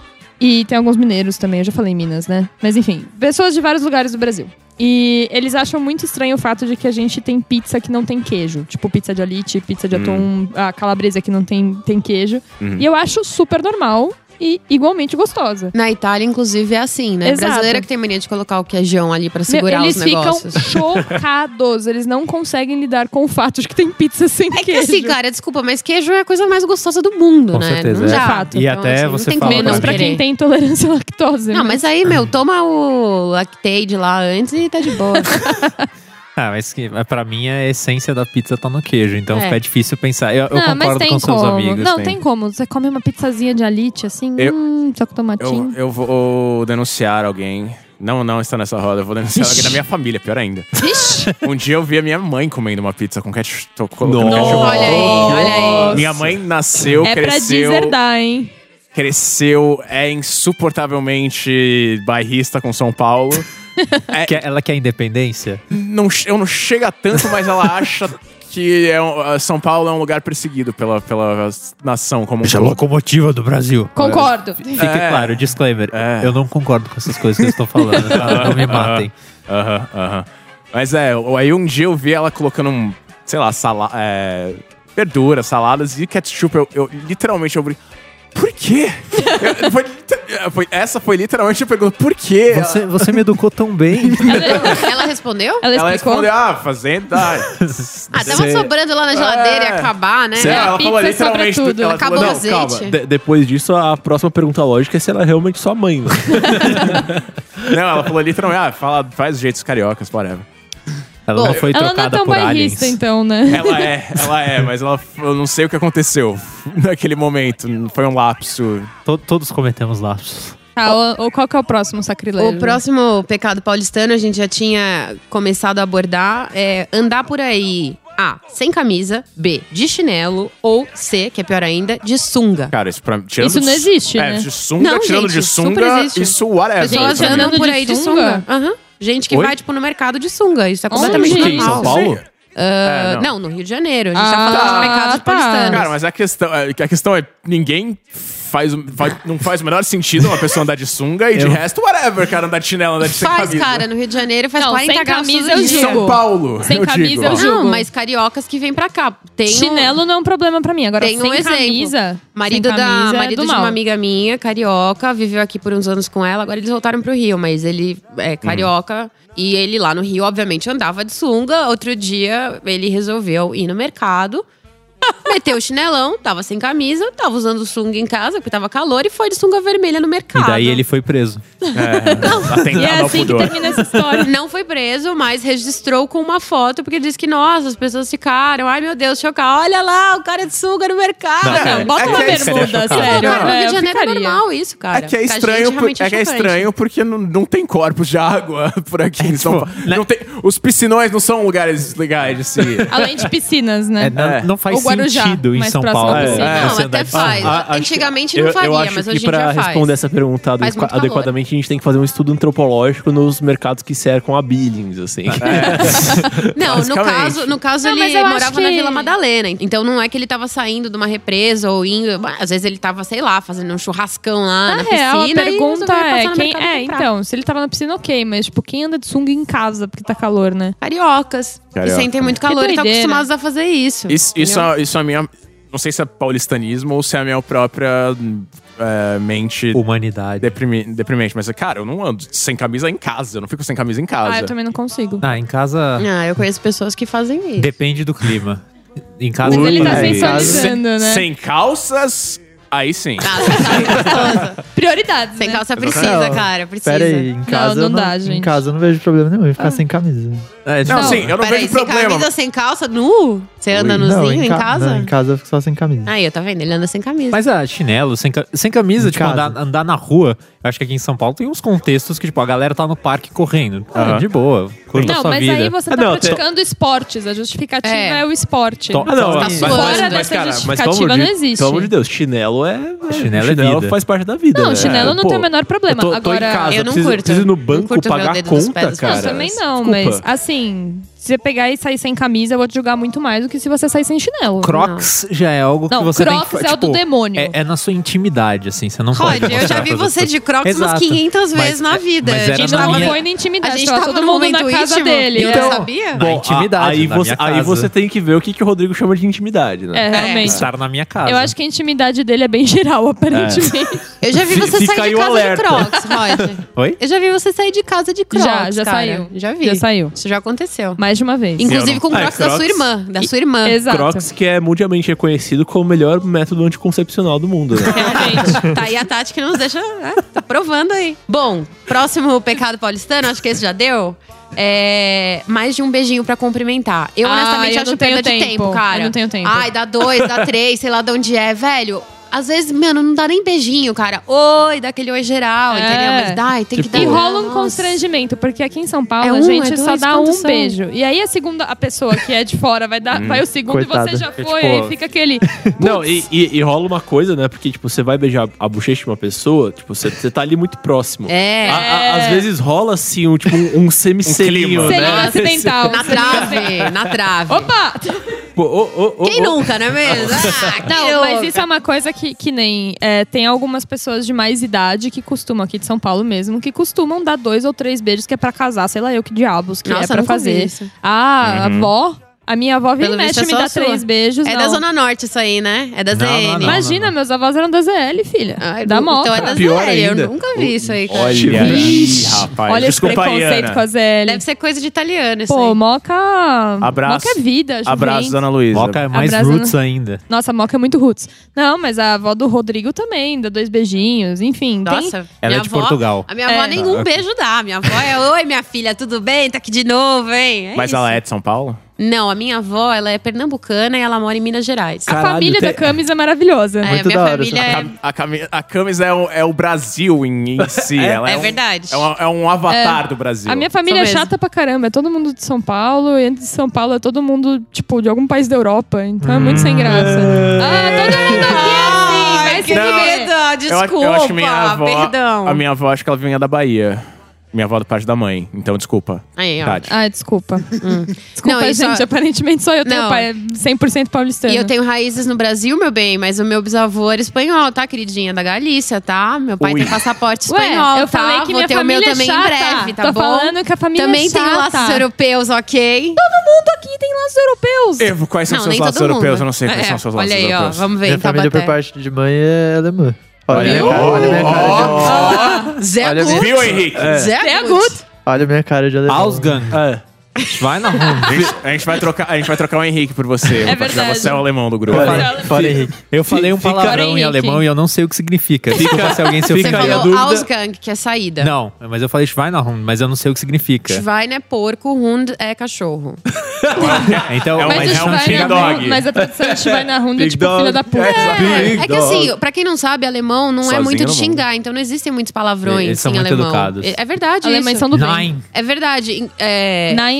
E tem alguns mineiros também, eu já falei Minas, né? Mas enfim, pessoas de vários lugares do Brasil. E eles acham muito estranho o fato de que a gente tem pizza que não tem queijo. Tipo pizza de alite, pizza de atum, a calabresa que não tem queijo. E eu acho super normal e igualmente gostosa. Na Itália, inclusive, é assim, né? Exato. Brasileira que tem mania de colocar o queijão ali pra segurar Eles os negócios. ficam chocados. Eles não conseguem lidar com o fato de que tem pizza sem É que queijo. assim, cara, desculpa, mas queijo é a coisa mais gostosa do mundo, Com né? certeza, Não é. dá. Fato. E até não você tem fala como Menos não pra querer. quem tem intolerância à lactose. Não, né? mas aí, toma o Lactaid lá antes e tá de boa. mas pra mim a essência da pizza tá no queijo. Então É. fica difícil pensar. Eu Não, mas concordo tem com seus como. amigos. Não, tem como. Você come uma pizzazinha de alite, assim, só com tomatinho. Eu vou denunciar alguém. Não está nessa roda. Eu vou denunciar alguém da minha família, pior ainda. Um dia eu vi a minha mãe comendo uma pizza com ketchup. Tô colocando ketchup. Olha aí. Minha mãe nasceu, É pra cresceu... deserdar, hein? Cresceu, é insuportavelmente bairrista com São Paulo. Ela quer independência? Eu não chega tanto, mas ela acha que São Paulo é um lugar perseguido pela nação como um Essa todo. locomotiva do Brasil. Concordo. Fique claro, disclaimer. Eu não concordo com essas coisas que eles estão falando. Não me matem. Mas aí um dia eu vi ela colocando sei lá, verduras, saladas e ketchup. Eu literalmente abri. Por quê? Essa foi literalmente a pergunta. Por quê? Você me educou tão bem. Ela respondeu? Ela Ela explicou? respondeu, fazenda. Tava sobrando lá na geladeira e ia acabar, né? Ela pizza falou literalmente. sobra tudo. Ela Acabou falou, o azeite. Calma, depois disso, a próxima pergunta lógica é se ela é realmente sua mãe. Né? não, ela falou literalmente, faz jeitos cariocas, whatever. Ela não foi Ela não é trocada tão por aliens. bairrista, então, né? Ela é, mas eu não sei o que aconteceu naquele momento. Foi um lapso. Todos cometemos lapsos. Tá, ou qual que é o próximo sacrilégio? O próximo pecado paulistano a gente já tinha começado a abordar é andar por aí. A, sem camisa. B, de chinelo. Ou C, que é pior ainda, de sunga. Cara, tirando Isso não existe, né? de sunga, Não, tirando gente, de super sunga, existe. isso whatever. Pessoas Gente, andam andando por de aí de sunga? sunga. Gente que Oi? vai, tipo, no mercado de sunga. Isso é Onde? completamente Em normal. São Paulo? Não, no Rio de Janeiro. A gente tá falando de pecados tá. paulistanos. Cara, mas a questão é ninguém não faz o menor sentido uma pessoa andar de sunga e de resto, whatever, cara, andar de chinelo, andar de sem Faz, camisa. cara, no Rio de Janeiro faz Não, 40 sem graus camisa todo eu dia. julgo. São Paulo. Sem camisa eu ó. julgo. Não, mas cariocas que vêm pra cá. Tem Chinelo não é um problema pra mim. Agora, Tem sem um exemplo. camisa... Marido, sem camisa é marido do de mal. uma amiga minha, carioca, viveu aqui por uns anos com ela, agora eles voltaram pro Rio, mas ele é carioca. E ele lá no Rio, obviamente, andava de sunga. Outro dia, ele resolveu ir no mercado, meteu o chinelão, tava sem camisa, tava usando sunga em casa, porque tava calor, e foi de sunga vermelha no mercado. E daí ele foi preso. Atentado E é ao assim que pudor. termina essa história. Não foi preso, mas registrou com uma foto, porque disse que, nossa, as pessoas ficaram, ai meu Deus, chocar, olha lá, o cara de sunga no mercado. Não, cara, Bota é uma que é bermuda, chocado. sério. Cara, no Rio de Janeiro é ficaria. normal isso, cara. É que é Pra estranho, gente, realmente chocante. estranho porque não tem corpos de água por aqui em São Paulo. Não tem, os piscinões não são lugares legais de se ir. Além de piscinas, né? Não faz O Guarujá, sentido em mais São próximo Paulo. possível. Não, até faz. Antigamente não faria, eu acho mas que hoje em dia pra faz. responder essa pergunta Faz muito adequadamente, a gente tem que fazer um estudo antropológico nos mercados que cercam a Billings, assim. Não, no caso Não, mas ele eu acho morava na que- Vila Madalena. Então não é que ele tava saindo de uma represa ou indo. Às vezes ele tava, sei lá, fazendo um churrascão lá na real, piscina. a pergunta é quem. Então, Então, se ele tava na piscina, ok, mas tipo, quem anda de sunga em casa porque tá calor, né? cariocas. Carioca. Que sentem muito calor e estão doideira. acostumados a fazer isso. Isso entendeu? é a minha... Não sei se é paulistanismo ou se é a minha própria mente Humanidade. deprimente. Mas, cara, eu não ando sem camisa em casa. Eu não fico sem camisa em casa. Ah, eu também não consigo. Em casa Eu conheço pessoas que fazem isso. depende do clima. Em casa Mas ele tá em casa- sensualizando, né? Sem calças, aí sim. Prioridades, Sem né? calça precisa, Não, cara. Precisa. Pera aí, em casa não eu dá, em gente. casa eu não vejo problema nenhum em ficar sem camisa. Não, sim, eu não Peraí, vejo sem problema. camisa, sem calça, nu? Você anda nuzinho em casa? Não, em casa eu fico só sem camisa. Aí, tá vendo? Ele anda sem camisa. Mas chinelo, sem camisa, Em tipo, casa. andar na rua. Eu acho que aqui em São Paulo tem uns contextos que, tipo, a galera tá no parque correndo. Aham. De boa, curta a Não, sua mas vida. aí você tá Não, praticando esportes. A justificativa é o esporte. Então, Não, Tá mas, suando. Fora mas, dessa cara, justificativa não existe. Pelo amor de Deus, chinelo Chinelo é vida. faz parte da vida. Não, né? chinelo não Pô, tem o menor problema. Tô Agora, em casa, eu não preciso, curto. preciso ir no Não banco curto ver o pagar a dedo dos conta, pés dos cara. não, também não, Desculpa. mas assim, se você pegar e sair sem camisa, eu vou te julgar muito mais do que se você sair sem chinelo. Crocs já é algo que Não, você tem Crocs que... é o do demônio. É na sua intimidade, assim. Você não Rod, pode eu já mostrar vi pras você outras de Crocs umas Exato. 500 Mas- vezes na vida. mas A era gente na Não tava minha- foi na intimidade, A gente tava tava todo no mundo na momento casa íntimo. dele. Eu é. não sabia? Na intimidade, aí na você, minha aí casa. você tem que ver o que o Rodrigo chama de intimidade, né? É, realmente. Estar na minha casa. Eu acho que a intimidade dele é bem geral, aparentemente. Eu já vi você Fica sair aí de o casa alerta. de Crocs, Rod. Oi? Eu já vi você sair de casa de Crocs, Já cara. saiu. Já vi. Já saiu. Isso já aconteceu. Mais de uma vez. Inclusive com Ah, Crocs da Crocs. sua irmã. Da sua irmã. Exato. Crocs, que é mundialmente reconhecido como o melhor método anticoncepcional do mundo, né? Realmente. Tá aí a Tati que nos deixa, né? Tá provando aí. Bom, próximo pecado paulistano, acho que esse já deu. Mais de um beijinho pra cumprimentar. Eu, honestamente, eu acho não perda tenho de tempo, tempo. cara. Eu não tenho tempo. Ai, dá 2, dá 3, sei lá de onde é. Velho, às vezes, mano, não dá nem beijinho, cara. Oi, dá aquele oi geral, É. entendeu? Mas dá, tem que dar. E rola um Nossa. constrangimento, porque aqui em São Paulo É a um, gente é só dois, dá quantos um são? beijo. E aí a pessoa que é de fora vai o segundo Coitada. e você já foi. tipo, aí fica aquele. Não, e rola uma coisa, né? Porque, tipo, você vai beijar a bochecha de uma pessoa, tipo, você tá ali muito próximo. Às vezes rola, assim, um semiselinho, clima. né? Selinho acidental. Na trave, na trave. Opa! Quem nunca, não é mesmo? Ah, Não, mas isso é uma coisa que nem. Tem algumas pessoas de mais idade que costumam, aqui de São Paulo mesmo, que costumam dar 2 ou 3 beijos que é pra casar, sei lá eu que diabos que Nossa, é pra nunca vi fazer. isso. A avó. A minha avó vira Pelo e visto, mexe é me só dá a sua. 3 beijos. É não. da Zona Norte isso aí, né? É da Não, ZN. não, não. Imagina, meus avós eram da ZL, filha. Ai, da Moca. Então é da Pior ZL. ainda. Eu nunca vi isso aí, cara. Olha, Ixi, rapaz. Olha Desculpa esse aí, preconceito Ana. com a ZL. Deve ser coisa de italiano isso Pô, aí. Moca. Abraço. Moca é vida, Abraço, Juventus. Dona Luísa. Moca é mais Abraço, roots ainda. Nossa, Moca é muito roots. Não, mas a avó do Rodrigo também, dá 2 beijinhos, enfim. Nossa, Ela minha é de avó, Portugal. A minha avó nenhum beijo dá. Minha avó é: oi, minha filha, tudo bem? Tá aqui de novo, hein? Mas isso. ela é de São Paulo? Não, a minha avó, ela é pernambucana e ela mora em Minas Gerais. A Caralho, família da Camis é maravilhosa. É, Muito minha da hora família essa é... A Camis é o Brasil em si. Ela É um- verdade. É um avatar do Brasil. A minha família é Sou mesmo. chata pra caramba. É todo mundo de São Paulo. E antes de São Paulo é todo mundo, tipo, de algum país da Europa. Então é muito sem graça. Todo mundo aqui é assim. Vai se que fuder. medo, Eu desculpa, acho que minha avó, perdão. a minha avó, acho que ela vinha da Bahia. Minha avó do parte da mãe. Então, desculpa. Aí, ó. Tati. Ah, desculpa. Desculpa, Não, isso- gente. Aparentemente só eu tenho Não. pai 100% paulistano. E eu tenho raízes no Brasil, meu bem, mas o meu bisavô era espanhol, tá, queridinha? Da Galícia, tá? Meu pai Ui. tem passaporte Ué, espanhol, eu tá? falei que Vou minha ter o meu família é também chata. em breve, tá Tô bom? falando que a família Também é tem chata. laços europeus, ok? Todo mundo aqui tem laços europeus. Evo, quais são Não, seus nem laços todo mundo. europeus? Eu não sei quais são seus laços Olha aí, ó. europeus. Vamos ver Minha em família por Taubaté. parte de mãe é alemã. Olha, Viu? olha minha cara de Zé Olha, Gut. Viu, Henrique? Zé É Gut. good. Olha minha cara de alemão. Ausgang. Vai na rua. A gente vai trocar o Henrique por você. É Porque verdade. Você é o alemão do grupo. Fora Henrique. Eu falei um palavrão em Henrique. alemão e eu não sei o que significa. Desculpa se alguém se Você ofendeu. aí a falou dúvida. Ausgang, que é saída. Não, mas eu falei Schweinehund, mas eu não sei o que significa. Schwein é porco, Hund é cachorro. Então, É um- Mas, mas o um Schwein big na dog. Runda- mas a tradução de Schwein na Runda é Big tipo dog. filha da puta. É que assim, pra quem não sabe, alemão não é Sozinho muito de no mundo. xingar, então não existem muitos palavrões Eles são em muito alemão. educados. É verdade Alemães isso. são do bem. Nein. É verdade. Nein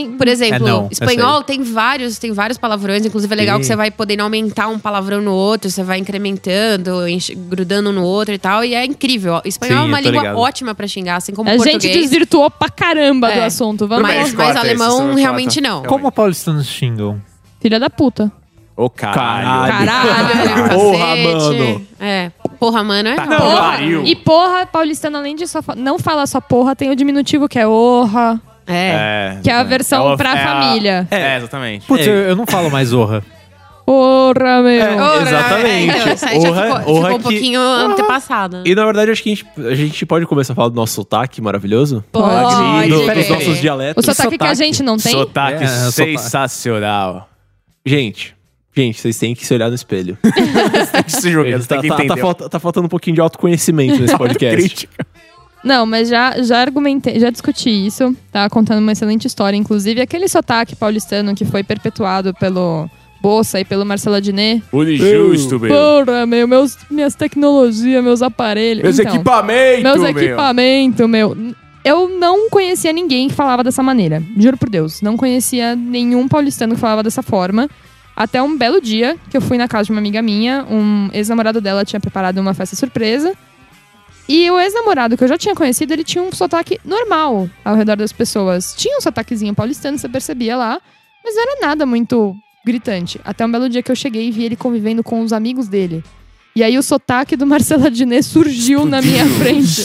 nem... Por exemplo, não, espanhol tem vários palavrões. Inclusive é legal que você vai podendo aumentar um palavrão no outro. Você vai incrementando, grudando no outro e tal. E é incrível. Espanhol é uma língua ótima pra xingar, assim como português. A gente desvirtuou pra caramba do assunto. Vamos lá. Mas alemão realmente não. Como paulistanos xingam? Filha da puta. Ô, caralho. Caralho, Porra, cacete. mano. Porra, mano, é Porra. E porra, paulistano, além de não fala só porra, tem o diminutivo que é orra. Que é a versão pra família. Exatamente. Putz, eu não falo mais orra. Porra, meu. Exatamente. Isso aí já ficou um pouquinho antepassado. E na verdade, acho que a gente pode começar a falar do nosso sotaque maravilhoso? Pode. Dos nossos dialetos. O sotaque que a gente não tem? Sotaque sensacional. Gente, vocês têm que se olhar no espelho. Se jogando, tá faltando um pouquinho de autoconhecimento nesse podcast. Não, mas já argumentei, já discuti isso. Tá contando uma excelente história. Inclusive, aquele sotaque paulistano que foi perpetuado pelo Bossa e pelo Marcelo Adnet. Justo, meu. Porra, minhas tecnologias, meus aparelhos. Meus equipamentos, meu. Eu não conhecia ninguém que falava dessa maneira. Juro por Deus. Não conhecia nenhum paulistano que falava dessa forma. Até um belo dia que eu fui na casa de uma amiga minha. Um ex-namorado dela tinha preparado uma festa surpresa. E o ex-namorado que eu já tinha conhecido, ele tinha um sotaque normal ao redor das pessoas. Tinha um sotaquezinho paulistano, você percebia lá. Mas não era nada muito gritante. Até um belo dia que eu cheguei e vi ele convivendo com os amigos dele. E aí o sotaque do Marcelo Adnet surgiu na minha frente.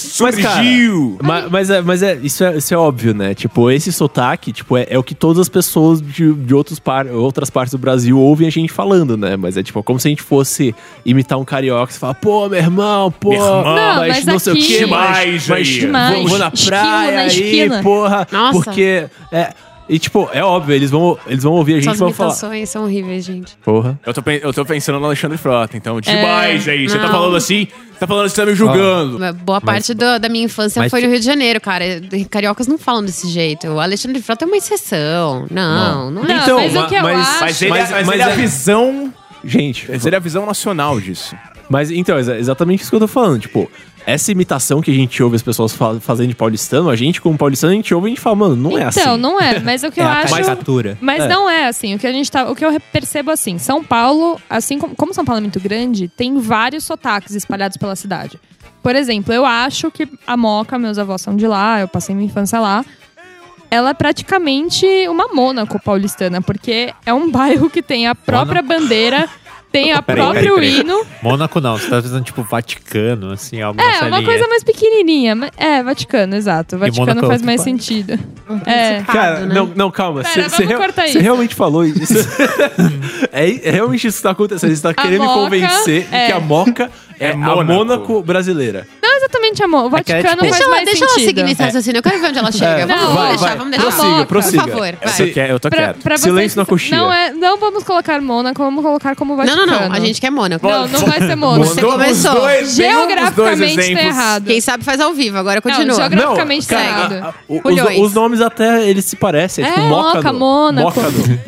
Mas isso é óbvio, né? Tipo, esse sotaque, tipo, é o que todas as pessoas de outras partes do Brasil ouvem a gente falando, né? Mas é tipo, como se a gente fosse imitar um carioca. Você fala, pô, meu irmão, mas não sei o que, demais. Vou na praia aí, porra. Nossa. Porque... E, tipo, é óbvio, eles vão ouvir a gente e vão falar. Suas imitações são horríveis, gente. Porra. Eu tô pensando no Alexandre Frota, então, demais aí. Você tá falando assim, você tá me julgando. Boa parte da minha infância foi no Rio de Janeiro, cara. Cariocas não falam desse jeito. O Alexandre Frota é uma exceção. Não é. Então, mas o que eu acho... Mas ele é a visão... Gente... Ele é a visão nacional disso. Mas, então, é exatamente isso que eu tô falando. Tipo, essa imitação que a gente ouve as pessoas fazendo de paulistano, a gente, como paulistano, a gente ouve e a gente fala, mano, não é assim. Então, não é. Mas o que eu acho... Mas não é assim. O que eu percebo assim, São Paulo, assim como São Paulo é muito grande, tem vários sotaques espalhados pela cidade. Por exemplo, eu acho que a Moca, meus avós são de lá, eu passei minha infância lá, ela é praticamente uma Mônaco paulistana, porque é um bairro que tem a própria bandeira... Tem o próprio hino. Mônaco não, você tá pensando tipo Vaticano, assim, algo nessa uma linha. coisa mais pequenininha. Vaticano, exato. Vaticano faz mais sentido. Cara, né? não, calma. Você realmente falou isso. é realmente isso que tá acontecendo. Você tá querendo me convencer de que a Moca é a Mônaco brasileira. Não exatamente a Mônaco. O Vaticano faz mais deixa sentido. ela seguir nesse raciocínio. Eu quero ver onde ela chega. Vamos deixar. Prossiga. Por favor. Eu tô quieto. Silêncio na coxinha. Não vamos colocar Mônaco, vamos colocar como Vaticano. Não. A gente quer Mônaco. Não vai ser Mônaco. Você começou. Geograficamente tá errado. Quem sabe faz ao vivo, agora continua. Geograficamente tá errado. Os nomes até, eles se parecem. É tipo Moca, Mônaco.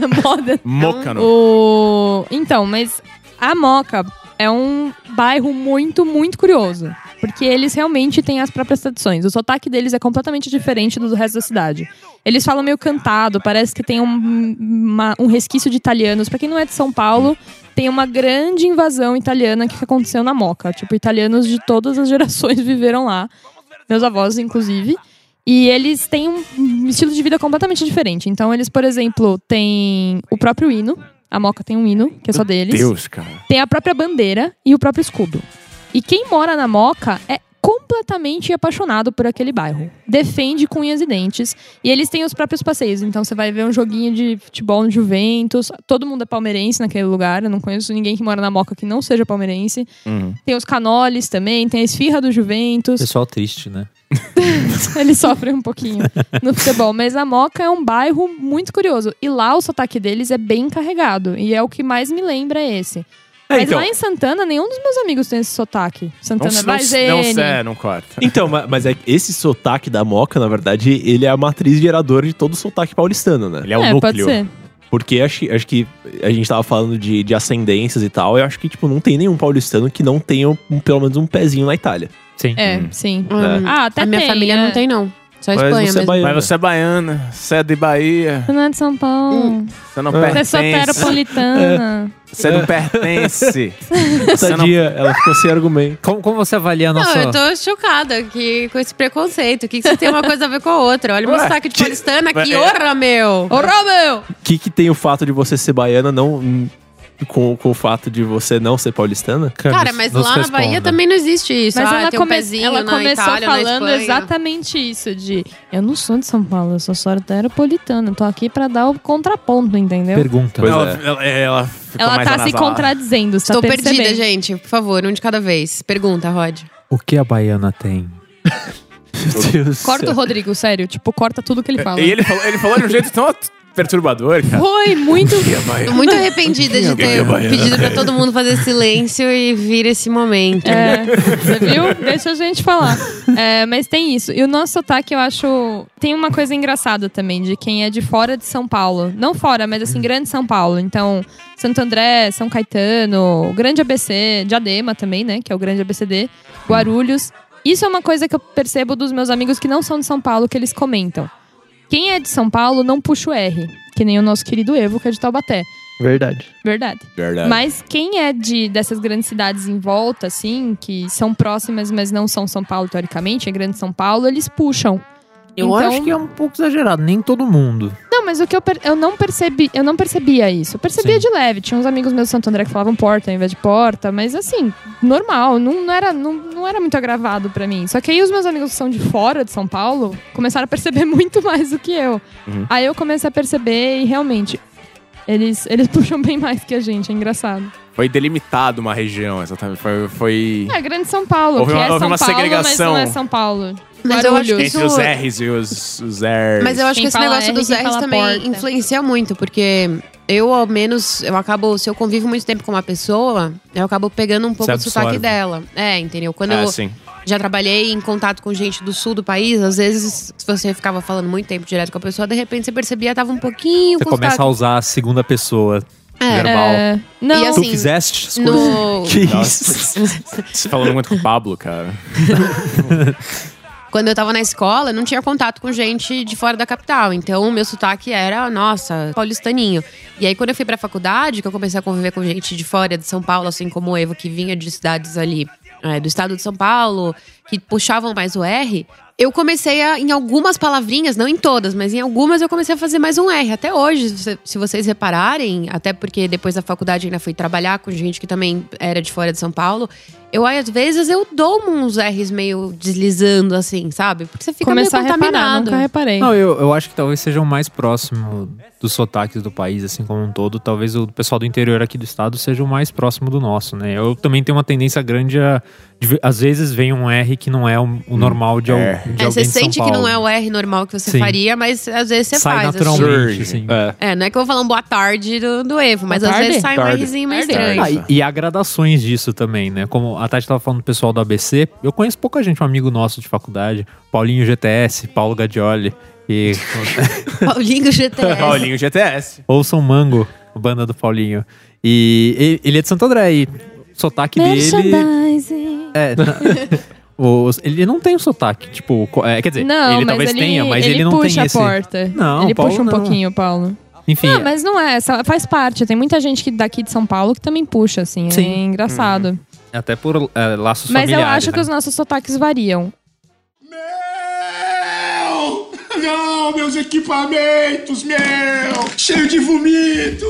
Mocano. Então, mas a Moca é um bairro muito, muito curioso. Porque eles realmente têm as próprias tradições. O sotaque deles é completamente diferente do resto da cidade. Eles falam meio cantado, parece que tem um resquício de italianos. Pra quem não é de São Paulo, tem uma grande invasão italiana que aconteceu na Moca. Tipo, italianos de todas as gerações viveram lá. Meus avós, inclusive. E eles têm um estilo de vida completamente diferente. Então, eles, por exemplo, têm o próprio hino. A Moca tem um hino, que é só deles. Meu Deus, cara. Tem a própria bandeira e o próprio escudo. E quem mora na Moca é completamente apaixonado por aquele bairro. Defende com unhas e dentes. E eles têm os próprios passeios. Então você vai ver um joguinho de futebol no Juventus. Todo mundo é palmeirense naquele lugar. Eu não conheço ninguém que mora na Moca que não seja palmeirense. Tem os canoles também. Tem a esfirra do Juventus. Pessoal triste, né? Eles sofrem um pouquinho no futebol. Mas a Moca é um bairro muito curioso. E lá o sotaque deles é bem carregado. E é o que mais me lembra esse. Mas então, lá em Santana, nenhum dos meus amigos tem esse sotaque. Santana Vazene. Não corta. Então, mas esse sotaque da Moca, na verdade, ele é a matriz geradora de todo o sotaque paulistano, né? Ele é o núcleo. Pode ser. Porque acho que a gente tava falando de ascendências e tal, eu acho que, tipo, não tem nenhum paulistano que não tenha pelo menos um pezinho na Itália. Sim. Sim. É. Até a minha família não tem, não. Só Espanha mesmo. Mas você é baiana, você é de Bahia. Você não é de São Paulo. Você não pertence. Você é soteropolitana. Você não pertence. Sadia, ela ficou sem argumento. Como você avalia a nossa... Não, eu tô chocada com esse preconceito. O que você tem uma coisa a ver com a outra? Olha o meu sotaque de paulistana aqui. Orra, meu! Orra, meu! O que tem o fato de você ser baiana não... Com o fato de você não ser paulistana? Cara, mas lá na Bahia também não existe isso. Mas ela, tem um pezinho ela na começou Itália, falando na Espanha. exatamente isso, de eu não sou de São Paulo, eu sou soteropolitana. Tô aqui pra dar o contraponto, entendeu? Pergunta. Ela ficou Ela mais tá se anasalada. contradizendo, você Estou tá perdida, percebendo. gente. Por favor, um de cada vez. Pergunta, Rod. O que a baiana tem? Meu Deus do Corta céu. o Rodrigo, sério. Tipo, corta tudo que ele fala. E ele falou de um jeito tão perturbador, cara. Foi muito... Tô muito arrependida de ter pedido pra todo mundo fazer silêncio e vir esse momento. Você viu? Deixa a gente falar. Mas tem isso. E o nosso sotaque, eu acho... Tem uma coisa engraçada também, de quem é de fora de São Paulo. Não fora, mas assim, grande São Paulo. Então, Santo André, São Caetano, Grande ABC, Diadema também, né? Que é o Grande ABCD. Guarulhos. Isso é uma coisa que eu percebo dos meus amigos que não são de São Paulo, que eles comentam. Quem é de São Paulo não puxa o R. Que nem o nosso querido Evo, que é de Taubaté. Verdade. Verdade. Mas quem é dessas grandes cidades em volta, assim, que são próximas, mas não são São Paulo, teoricamente, é Grande São Paulo, eles puxam. Eu acho que é um pouco exagerado, nem todo mundo. Não, mas o que eu não percebia isso. Eu percebia de leve. Tinha uns amigos meus de Santo André que falavam porta ao invés de porta, mas assim, normal, não era muito agravado pra mim. Só que aí os meus amigos que são de fora de São Paulo começaram a perceber muito mais do que eu. Aí eu comecei a perceber e realmente eles puxam bem mais que a gente, é engraçado. Foi delimitado uma região, exatamente. Foi... É, Grande São Paulo, Houve que uma- é houve São uma Paulo, segregação. mas não é São Paulo. Mas eu acho que Guarulhos. Entre os R's e os R's. Mas eu acho que Quem esse fala negócio R, dos quem R's fala também porta. influencia muito, porque eu, ao menos, se eu convivo muito tempo com uma pessoa, eu acabo pegando um pouco Você do sotaque absorve. dela. Entendeu? Quando eu sim. já trabalhei em contato com gente do sul do país, às vezes, se você ficava falando muito tempo direto com a pessoa, de repente você percebia, tava um pouquinho Você com começa a sotaque. usar a segunda pessoa verbal. Não, E assim, Tu fizeste as no- coisas? Que isso? Você falando muito com o Pablo, cara. Quando eu tava na escola, eu não tinha contato com gente de fora da capital. Então, o meu sotaque era, nossa, paulistaninho. E aí, quando eu fui pra faculdade, que eu comecei a conviver com gente de fora de São Paulo, assim como o Evo, que vinha de cidades ali do estado de São Paulo, que puxavam mais o R, eu comecei em algumas palavrinhas, não em todas, mas em algumas eu comecei a fazer mais um R. Até hoje, se vocês repararem, até porque depois da faculdade ainda fui trabalhar com gente que também era de fora de São Paulo, às vezes eu dou uns R's meio deslizando, assim, sabe? Porque você fica começar a meio reparar, contaminado. nunca reparei. Não, eu acho que talvez seja o mais próximo dos sotaques do país, assim como um todo. Talvez o pessoal do interior aqui do estado seja o mais próximo do nosso, né? Eu também tenho uma tendência grande às vezes vem um R que não é o normal de alguém de Você São sente Paulo. que não é o R normal que você Sim. faria, mas às vezes você Sai faz. naturalmente, assim. assim. Não é que eu vou falar um boa tarde do Evo, mas Boa às vezes tarde. sai um Tarde. Rzinho meio Tarde. estranho. E há gradações disso também, né? Como a Tati tava falando do pessoal do ABC, eu conheço pouca gente, um amigo nosso de faculdade, Paulinho GTS, Paulo Gadioli, e Paulinho GTS. Paulinho GTS. ouçam Mango, a banda do Paulinho. E ele é de Santo André, e o sotaque dele... Merchandising. Ele não tem o sotaque, tipo, quer dizer, Não, ele mas talvez tenha, mas ele não puxa tem esse... a porta. Não, ele o Paulo puxa um não. pouquinho, Paulo. Enfim, Não, mas não é, faz parte. Tem muita gente daqui de São Paulo que também puxa, assim. Sim. É engraçado. até por laços Mas eu familiares, acho que né? os nossos sotaques variam. Não, meus equipamentos, cheio de vomito,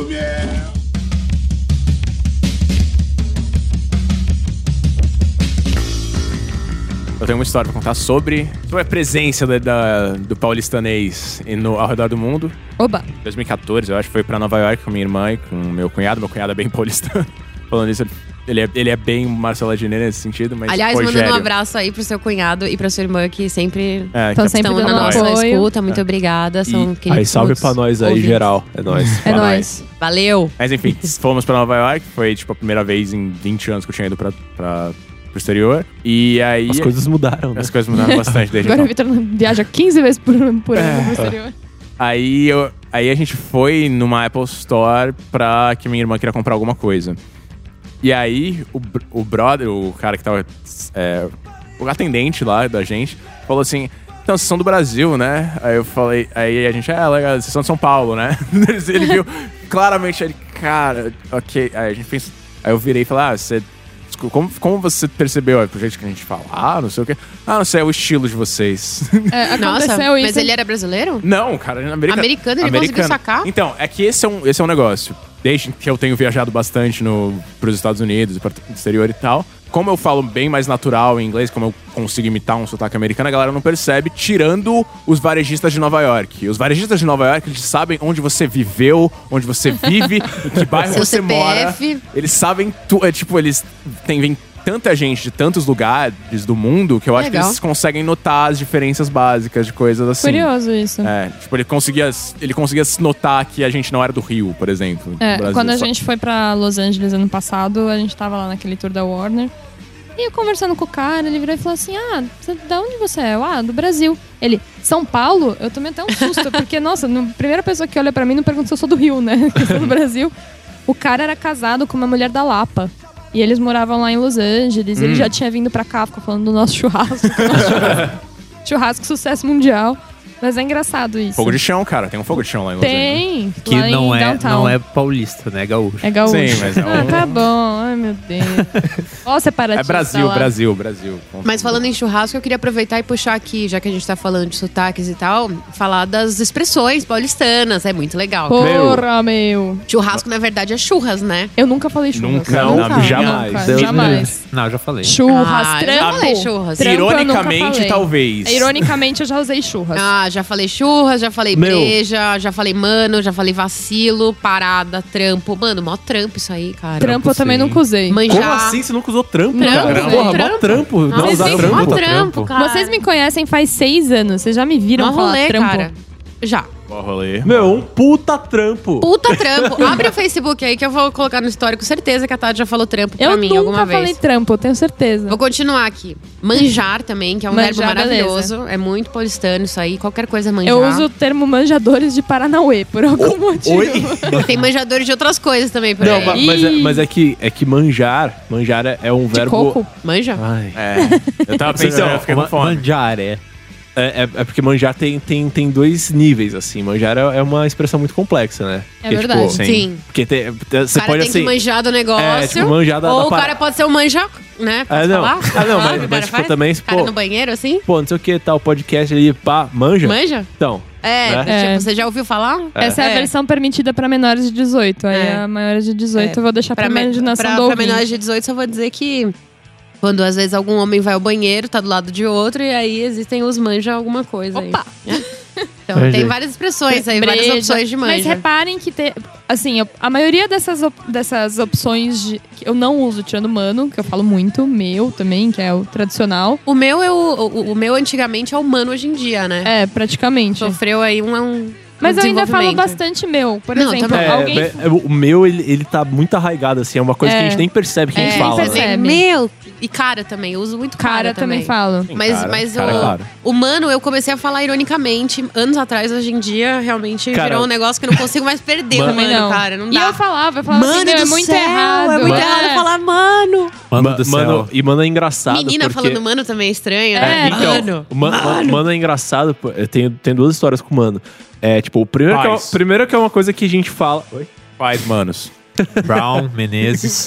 Eu tenho uma história pra contar sobre a presença do paulistanês ao redor do mundo. Oba! Em 2014, eu acho que foi pra Nova York com minha irmã e com meu cunhado. Meu cunhado é bem paulistano. Falando isso, ele é bem Marcelo Adnet nesse sentido, mas Aliás, Rogério. mandando um abraço aí pro seu cunhado e pra sua irmã, que sempre Tão que sempre estão dando na nossa apoio. escuta. Muito obrigada. São queridos. Aí salve pra nós aí, ouvintes. geral. É nóis. É nóis. Valeu! Mas enfim, fomos pra Nova York. Foi tipo a primeira vez em 20 anos que eu tinha ido pro exterior. E aí... As coisas mudaram, né? As coisas mudaram bastante desde Agora o então. Vitor viaja 15 vezes por ano pro exterior. Aí a gente foi numa Apple Store que minha irmã queria comprar alguma coisa. E aí o brother, o cara que tava... o atendente lá da gente, falou assim... então, vocês são do Brasil, né? Aí eu falei, aí a gente, legal, vocês são de São Paulo, né? Ele viu claramente, ele, cara, ok. Aí a gente fez, aí eu virei e falei, você... Como você percebeu? Pro jeito que a gente fala, não sei o quê. Não sei, é o estilo de vocês. Nossa, isso. mas ele era brasileiro? Não, cara, americano. Ele conseguiu sacar? Então, é que esse é um negócio. Desde que eu tenho viajado bastante pros Estados Unidos, para o exterior e tal, como eu falo bem mais natural em inglês, como eu consigo imitar um sotaque americano, a galera não percebe, tirando os varejistas de Nova York. Os varejistas de Nova York, eles sabem onde você viveu, onde você vive, em que bairro Seu você CPF. mora. Eles sabem tudo. Eles vem tanta gente de tantos lugares do mundo que eu acho que eles conseguem notar as diferenças básicas de coisas assim. Curioso isso. Ele conseguia notar que a gente não era do Rio, por exemplo. Quando a gente foi pra Los Angeles ano passado, a gente tava lá naquele tour da Warner. E eu conversando com o cara, ele virou e falou assim, da onde você é? Do Brasil. Ele, São Paulo? Eu tomei até um susto, porque, nossa, a primeira pessoa que olha pra mim não pergunta se eu sou do Rio, né? Que eu sou do Brasil. O cara era casado com uma mulher da Lapa. E eles moravam lá em Los Angeles. Ele já tinha vindo pra cá, ficou falando do nosso churrasco. Churrasco sucesso mundial. Mas é engraçado isso. Fogo de chão, cara. Tem um fogo de chão lá em Los Angeles. Tem. Que não é paulista, né? É gaúcho. É gaúcho. Sim, mas é tá bom. Ai, meu Deus. Ó, separatista. É Brasil. Mas falando em churrasco, eu queria aproveitar e puxar aqui, já que a gente tá falando de sotaques e tal, falar das expressões paulistanas. É muito legal. Porra, meu. Churrasco, na verdade, é churras, né? Eu nunca falei churras. Nunca. Jamais. Jamais. Não, eu já falei. Churras, trampo. Já falei churras. Trampo Ironicamente, talvez. Ironicamente, eu já usei churras. Já falei churras, já falei breja, já falei mano, já falei vacilo, parada, trampo. Mano, mó trampo isso aí, cara. Trampo eu também nunca usei. Manjar. Como assim você nunca usou trampo, Trampo, cara? velho. Porra, mó trampo. Não Vocês usar têm trampo. mó tá trampo, cara. Vocês me conhecem faz 6 anos. Vocês já me viram Mó falar rolê, trampo? cara. Já. Bom rolê. Meu, um puta trampo. Puta trampo. Abre o Facebook aí que eu vou colocar no histórico. Certeza que a Tati já falou trampo pra mim Eu alguma nunca falei vez. trampo, eu tenho certeza. Vou continuar aqui. Manjar também, que é um verbo Manjar, maravilhoso. beleza. É muito paulistano isso aí. Qualquer coisa é manjar. Eu uso o termo manjadores de Paranauê, por algum motivo. Oi? Tem manjadores de outras coisas também por Não, aí. mas é que manjar é um De verbo... coco? Manja? Ai. Eu tava pensando, eu fiquei com fome. Manjaré. É porque manjar tem 2 níveis, assim. Manjar é uma expressão muito complexa, né? É verdade. Sim. Porque você O cara pode, tem assim... que manjar do negócio. manjar da ou o parada. cara pode ser um manja, né? Posso não. falar? Não, Sabe o que o cara mas tipo, faz? também... Cara no banheiro, assim? Pô, não sei o que, tal, podcast ali, pá, manja? Manja? Então, Tipo, você já ouviu falar? Essa é a versão permitida pra menores de 18. Aí É. a maiores de 18 eu vou deixar pra imaginação do Pra ouvinte. menores de 18, só vou dizer que quando às vezes algum homem vai ao banheiro, tá do lado de outro, e aí existem os manja alguma coisa. Opa! Aí. Então tem várias expressões aí, várias Breja. opções de manja. Mas reparem que assim, a maioria dessas opções que eu não uso, tirando mano, que eu falo muito, meu também, que é o tradicional. O meu antigamente é o mano hoje em dia, né? É, praticamente. Sofreu aí Mas eu ainda falo desenvolvimento. bastante meu. Por Não, exemplo, também. alguém... o meu, ele tá muito arraigado, assim. É uma coisa que a gente nem percebe que a gente É, fala, nem né? percebe. Meu! E cara também, eu uso muito cara também falo. Mas cara. o mano, eu comecei a falar ironicamente anos atrás. Hoje em dia, realmente Cara, virou um negócio que eu não consigo mais perder o Também mano, cara. Não E dá. eu falava assim, Mano meu, do é muito céu, errado. é muito errado falar mano. Mano do céu. Mano é engraçado. Menina porque... falando mano também é estranho, É, né? Então, Mano. mano é engraçado. Pô, eu tenho 2 histórias com o mano. Tipo, o primeiro que é uma coisa que a gente fala... Oi? Faz, manos. Brown, Menezes.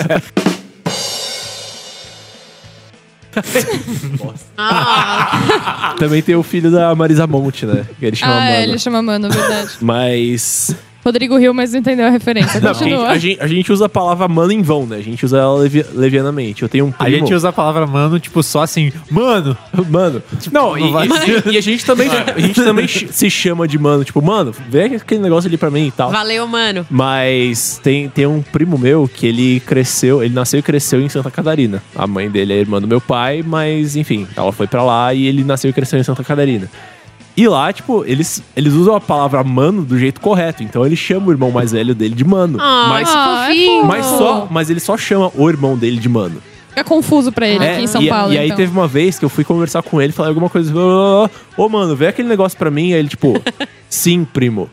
Também tem o filho da Marisa Monte, né? Que ele chama mano. Ele chama mano, verdade. Mas... Rodrigo riu, mas não entendeu a referência. Não, porque Continua. a gente usa a palavra mano em vão, né? A gente usa ela levianamente. Eu tenho um primo... A gente usa a palavra mano, tipo, só assim, mano. Mano. Não, não vai e a gente também, se chama de mano. Tipo, mano, vê aquele negócio ali pra mim e tal. Valeu, mano. Mas tem um primo meu que ele nasceu e cresceu em Santa Catarina. A mãe dele é irmã do meu pai, mas enfim, ela foi pra lá e ele nasceu e cresceu em Santa Catarina. E lá, tipo, eles usam a palavra mano do jeito correto. Então ele chama o irmão mais velho dele de mano. Mas fofinho. Mas ele só chama o irmão dele de mano. Fica confuso pra ele aqui em São Paulo, E aí então. teve uma vez que eu fui conversar com ele, falei alguma coisa, ô mano, vê aquele negócio pra mim. Aí ele, tipo, Sim, primo.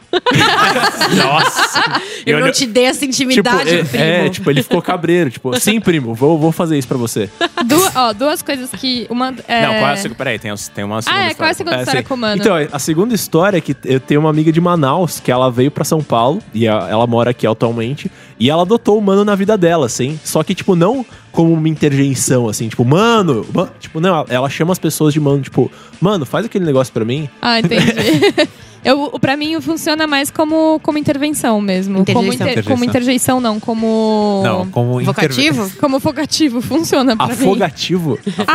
Nossa. Eu não te dei essa intimidade, primo. Tipo, ele ficou cabreiro. Tipo, sim, primo, vou fazer isso pra você. Duas coisas que... Uma, Não, qual é a segunda? Peraí, tem uma segunda história. Qual é a segunda história com o Mano? Então, a segunda história é que eu tenho uma amiga de Manaus que ela veio pra São Paulo e ela mora aqui atualmente. E ela adotou o Mano na vida dela, assim. Só que, tipo, não como uma interjeição, assim. Tipo, mano... Tipo, não, ela chama as pessoas de Mano, tipo... Mano, faz aquele negócio pra mim. Ah, entendi. Pra mim, funciona mais como intervenção mesmo. Interjeição. Como interjeição, não. Como... Não, como Vocativo? Como vocativo. Funciona pra mim. Afogativo?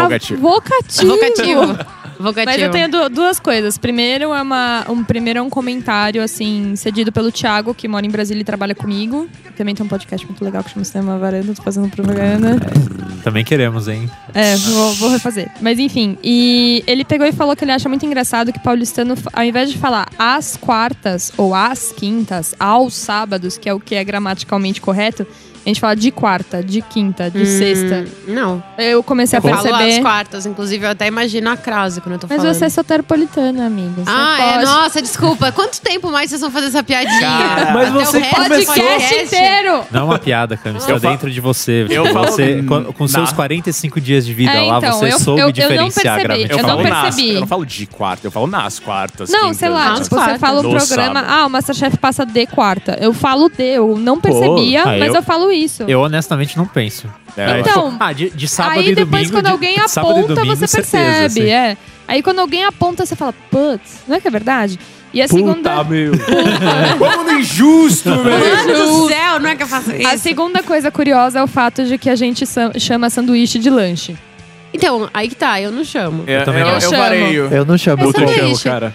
Vocativo. Vocativo. Mas eu tenho duas coisas. Primeiro é um comentário, assim, cedido pelo Thiago, que mora em Brasília e trabalha comigo. Também tem um podcast muito legal que chama Cinema Varanda, tô fazendo propaganda. Também queremos, hein? Vou refazer. Mas enfim, e ele pegou e falou que ele acha muito engraçado que paulistano, ao invés de falar às quartas ou às quintas, aos sábados, que é o que é gramaticalmente correto, a gente fala de quarta, de quinta, de sexta. Não. Eu comecei a perceber... Eu falo às quartas, inclusive eu até imagino a crase quando eu tô falando. Mas você é soteropolitana, amiga. Nossa, desculpa. Quanto tempo mais vocês vão fazer essa piadinha? Cara, mas até você o resto do começou- Podcast inteiro! Não é uma piada, Cami. Está dentro de você. Eu falo- Você, com seus 45 dias de vida lá, então, você eu soube não diferenciar a percebi. gramaticalmente. Eu não falo percebi. eu não falo de quarta, eu falo nas quartas. Não, quintas, sei lá, Nas tipo, você quartas. fala o No programa, sábado. o Masterchef passa de quarta. Eu falo de, eu não percebia, mas eu falo isso. Eu honestamente não penso. Então, de sábado aí e domingo. depois quando alguém de sábado e aponta, domingo, você certeza, percebe, assim. Aí quando alguém aponta, você fala, putz, não é que é verdade? E a segunda... Puta, meu. Como injusto, velho. Mano do céu, não é que eu faço isso. A segunda coisa curiosa é o fato de que a gente chama sanduíche de lanche. Então, aí que tá, eu não chamo. também não. Eu chamo. vareio. Eu não chamo Puta, eu sanduíche. chamo, cara.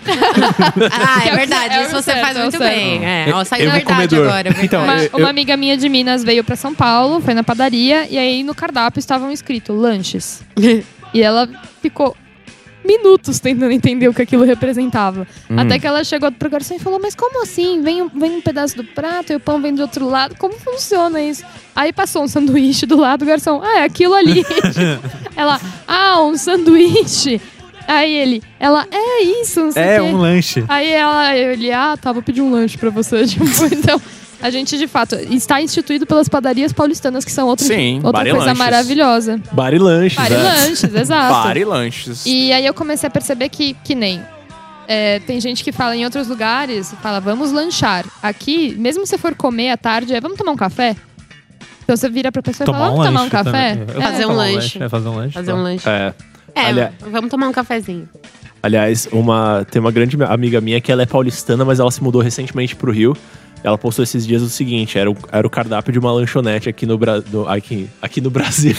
É verdade, É o isso você certo, faz é o muito certo. bem. Eu Saiu vou verdade comedor. agora. Então, Uma amiga minha de Minas veio pra São Paulo, foi na padaria, e aí no cardápio estavam escrito lanches. E ela ficou minutos tentando entender o que aquilo representava. Até que ela chegou pro garçom e falou, mas como assim? Vem um pedaço do prato e o pão vem do outro lado? Como funciona isso? Aí passou um sanduíche do lado do garçom. É aquilo ali. Ela, um sanduíche. Aí ela, é isso, não sei o quê. um lanche. Aí ele, tá, vou pedir um lanche pra você. Tipo, então, a gente, de fato, está instituído pelas padarias paulistanas, que são outra bar e coisa lanches. maravilhosa. Bar e lanches, Bar e lanches, exato. Bar e lanches. E aí eu comecei a perceber que nem... tem gente que fala em outros lugares, fala, vamos lanchar. Aqui, mesmo se você for comer à tarde, vamos tomar um café? Então você vira pra pessoa e fala, vamos tomar um café? também. Eu Fazer tomo um lanche. Fazer um lanche. Fazer um lanche. Vamos tomar um cafezinho. Aliás, tem uma grande amiga minha que ela é paulistana, mas ela se mudou recentemente pro Rio. Ela postou esses dias o seguinte, era o cardápio de uma lanchonete aqui no Brasil. Aqui no Brasil.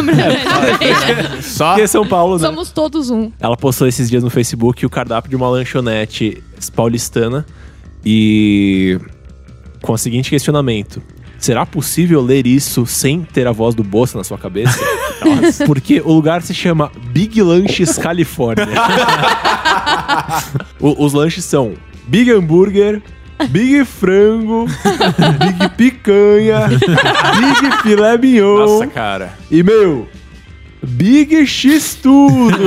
Só Aqui em São Paulo, né? Somos todos um. Ela postou esses dias no Facebook o cardápio de uma lanchonete paulistana e com o seguinte questionamento. Será possível ler isso sem ter a voz do Bossa na sua cabeça? Porque o lugar se chama Big Lanches Califórnia. Os lanches são Big Hambúrguer, Big Frango, Big Picanha, Big Filé Mignon Nossa, cara. e, Big X Tudo.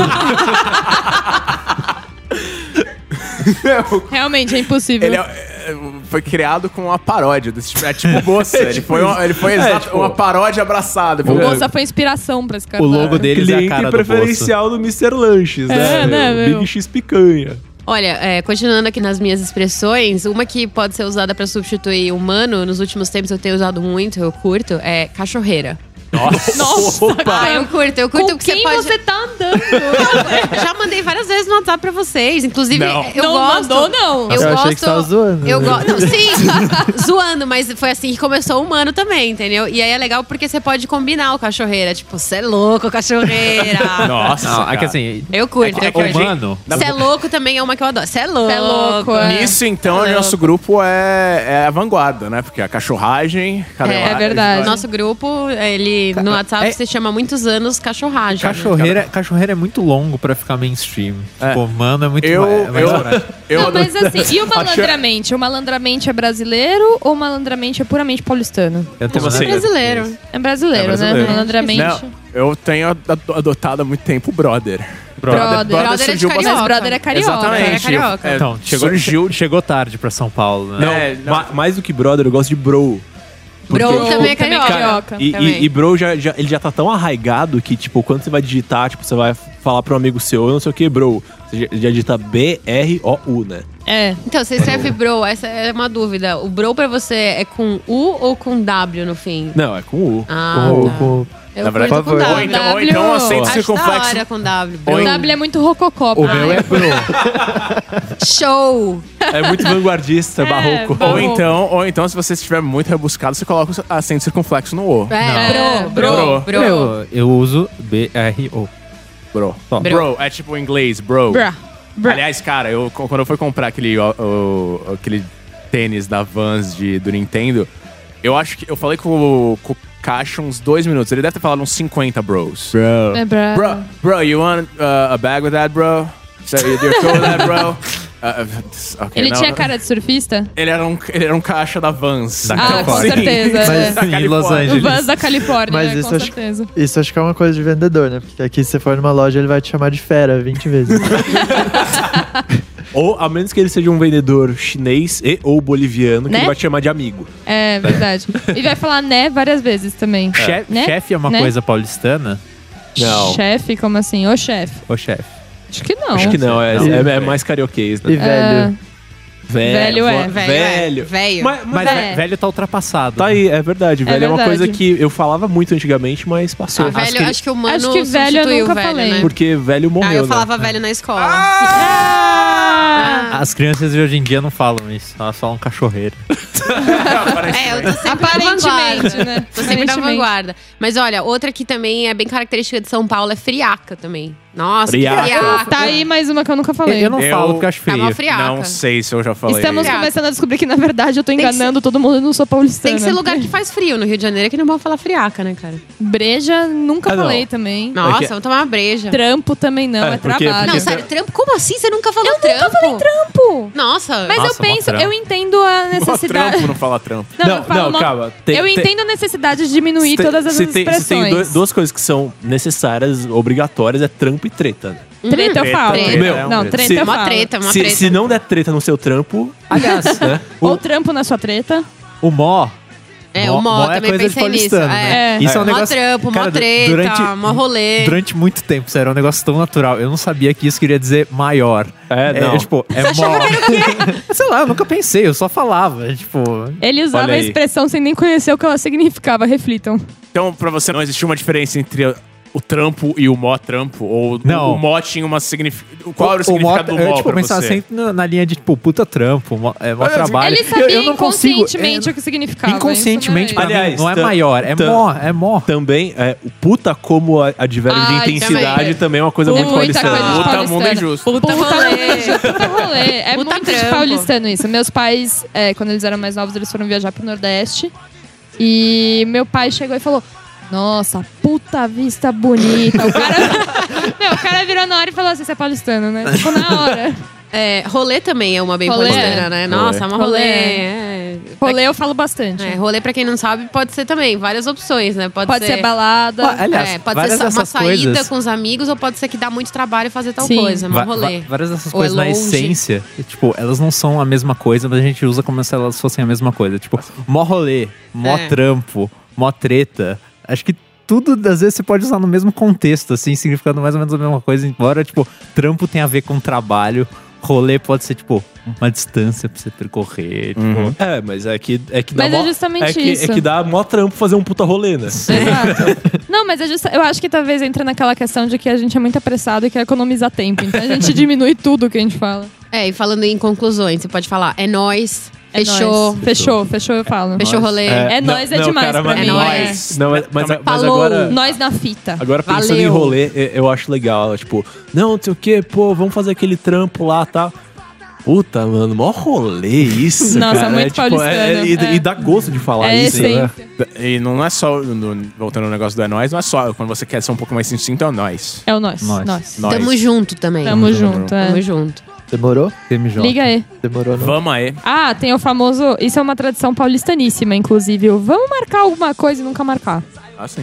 Realmente, é impossível. Ele foi criado com uma paródia desse tipo. É tipo Bossa. Ele foi uma paródia abraçada. O Bossa foi inspiração pra esse cara. O logo deles é a Cliente cara do preferencial do Mr. Lanches, né? né, Big X Picanha. Olha, continuando aqui nas minhas expressões, uma que pode ser usada pra substituir humano, nos últimos tempos eu tenho usado muito, eu curto, é cachorreira. Nossa, Eu curto com porque você quem pode... você tá andando? Já mandei várias vezes no WhatsApp pra vocês. Inclusive, eu Não gosto... mandou, não. Eu achei gosto... que você tava zoando. Eu gosto... Não, sim, zoando, mas foi assim que começou o humano também, entendeu? E aí é legal porque você pode combinar o cachorreira. Tipo, você é louco, cachorreira. Nossa, Não, é cara. que assim, Eu curto. o humano... Você é louco também é uma que eu adoro. Você é louco. Cê é louco, é. Nisso, então, o nosso grupo é a vanguarda, né? Porque a cachorragem... É verdade. Nosso grupo, ele no WhatsApp se chama há muitos anos cachorragem. Cachorreira é muito longo pra ficar mainstream. Tipo, mano, é muito Não, mas assim, e o malandramente? O malandramente é brasileiro ou o malandramente é puramente paulistano? Eu assim? Brasileiro. É brasileiro, né? brasileiro. Malandramente. Não, eu tenho adotado há muito tempo o brother. Brother é de surgiu carioca. Mas brother é carioca. Exatamente. É carioca. Então, chegou tarde pra São Paulo, né? Não, mais do que brother, eu gosto de bro. Bro Porque, também é também é carioca. carioca. Também. E bro, ele já tá tão arraigado que, tipo, quando você vai digitar, tipo, você vai falar pra um amigo seu, eu não sei o que, bro. Você já digita B-R-O-U, né? É. Então, você escreve bro, essa é uma dúvida. O bro pra você é com U ou com W no fim? Não, é com U. Ah, Com- tá. com- Eu Na verdade, curto com por favor. W. Ou então acento Acho da circunflexo. hora com W. Ou O em- W é muito rococó. O meu é bro. Show! É muito vanguardista, barroco. Ou então, se você estiver muito rebuscado, você coloca o acento circunflexo no O. É, bro. Eu uso B-R-O. Bro. Só. Bro, é tipo em inglês, bro. Bra. Bra. Aliás, cara, quando eu fui comprar aquele tênis da Vans do Nintendo, eu acho que eu falei com o caixa uns 2 minutos. Ele deve ter falado uns 50 bros. É bra. Bro, you want a bag with that, bro? So you're cool with that, bro? Okay, Ele não. tinha cara de surfista? Ele era um caixa da Vans. Da Ah, com Califórnia. certeza. Mas- é. Da Em Los Califórnia. O Angeles. Vans da Califórnia, Mas com isso acho, certeza. isso acho que é uma coisa de vendedor, né? Porque aqui se você for numa loja, ele vai te chamar de fera 20 vezes. Ou, a menos que ele seja um vendedor chinês ou boliviano, que Né? ele vai te chamar de amigo. É verdade. E vai falar né várias vezes também. Né? Chefe é uma Né? coisa paulistana? Não. Chefe? Como assim? Ô chefe. Ô, chefe. Acho que não. Acho que não, é Não. mais carioquês, né? E velho. Velho é. Velho. Velho. Mas É. Velho tá ultrapassado. tá aí, é verdade. Velho é uma verdade. coisa que eu falava muito antigamente, mas passou. Velho, acho que o mano Acho que velho eu substituiu nunca o velho, falei. né? Porque velho morreu, Ah, eu né? falava velho na escola. As crianças de hoje em dia não falam isso. Elas falam cachorreiro. Eu tô sempre na vanguarda. Aparentemente, né? Tô sempre na Aparentemente. vanguarda. Mas olha, outra que também é bem característica de São Paulo é friaca também. Nossa, Friaca. que friaca. Tá aí mais uma que eu nunca falei. Eu não falo porque eu acho É uma feio. friaca. Não sei se eu já falei. Estamos Friaca. começando a descobrir que, na verdade, eu tô que enganando todo mundo e não sou paulistana. Tem que ser lugar que faz frio. No Rio de Janeiro é que não vão falar friaca, né, cara? Breja, nunca Ah, não. falei também. Nossa, que- vamos tomar uma breja. Trampo também não, É, é porque- trabalho. Não, porque- sério, trampo? Como assim? Você nunca falou Eu trampo? nunca falei trampo. Nossa. Mas Nossa, eu penso, mó trampo. eu entendo a Mó necessidade. trampo, não fala trampo. eu falo, calma. eu entendo a necessidade de diminuir Se todas essas tem expressões. duas coisas que são necessárias, obrigatórias, é trampo e treta. Né? Treta eu falo. Treta. Meu, não, treta. treta eu Uma falo. treta, uma Se, treta. se não der treta no seu trampo, Aliás, né? Ou trampo na sua treta. o mó. É, o mó é também coisa de pensei nisso. paulistano, né? É. Isso é um Mó negócio. trampo, mó cara, treta, mó rolê. Durante muito tempo, sério, é um negócio tão natural. Eu não sabia que isso queria dizer maior. não. Tipo, é mó. Sei lá, eu nunca pensei, eu só falava. Tipo. Ele usava Olha a aí. expressão sem nem conhecer o que ela significava. Reflitam. Então, pra você não existia uma diferença entre o trampo e o mó trampo? Ou Não. o mó tinha uma significado... Qual era o significado do eu, mó tipo, pra pensava você? sempre na linha de, tipo, puta trampo, mó trabalho. Ele sabia eu não consigo, inconscientemente o que significava. Inconscientemente, Isso pra não é- Aliás, mim, não é tam- maior, é tam- mó, é mó. também, o puta como advérbio de Ai, intensidade também. também é uma coisa muito Muita paulistana. coisa de Puta, paulistano. mundo é injusto. Puta rolê. Puta rolê. É Puta muito de trampo. paulistano isso. Meus pais, quando eles eram mais novos, eles foram viajar pro Nordeste. E meu pai chegou e falou: nossa, puta vista bonita. O cara virou na hora e falou assim: você é paulistano, né? Tipo, na hora. É, rolê também é uma bem Rolê paulistana, é. né? Nossa, é uma rolê. Rolê. Rolê eu falo bastante. Rolê, pra quem não sabe, pode ser também. Várias opções, né? Pode ser balada. Aliás, pode várias ser uma dessas saída coisas- com os amigos ou pode ser que dá muito trabalho fazer tal Sim. coisa. Uma rolê. Várias dessas Ou coisas é na longe. essência, tipo, elas não são a mesma coisa, mas a gente usa como se elas fossem a mesma coisa. Tipo, mó rolê, mó É. trampo, mó treta. Acho que tudo, às vezes, você pode usar no mesmo contexto, assim, significando mais ou menos a mesma coisa. Embora, tipo, trampo tem a ver com trabalho, rolê pode ser, tipo, uma distância pra você percorrer. Tipo, Mas é que dá Mas é mó- justamente é isso. que dá mó trampo fazer um puta rolê, né? Exato. Não, mas eu acho que talvez entra naquela questão de que a gente é muito apressado e quer economizar tempo. Então a gente diminui tudo que a gente fala. E falando em conclusões, você pode falar, é nóis, É fechou, nóis. Fechou, eu falo. fechou o rolê. É nóis, é demais pra mas- mim. É É. nóis. Não, mas Falou. agora... Nós na fita. Agora, pensando Valeu. em rolê, eu acho legal. Tipo, não sei o que, pô, vamos fazer aquele trampo lá, tá? Puta, mano, mó rolê isso, Nossa, cara. muito paulistano, e dá gosto de falar É isso, né? essência. E não é só, voltando ao negócio do é nóis, não é só quando você quer ser um pouco mais sucinto, é nós. É o nós. Nós. Nós. Nós. Tamo junto também. Tamo junto, é. Tamo junto. Demorou? TMJ. Liga aí. Demorou, não? Vamos aí. Ah, tem o famoso... Isso é uma tradição paulistaníssima, inclusive. O vamos marcar alguma coisa e nunca marcar. Ah, sim.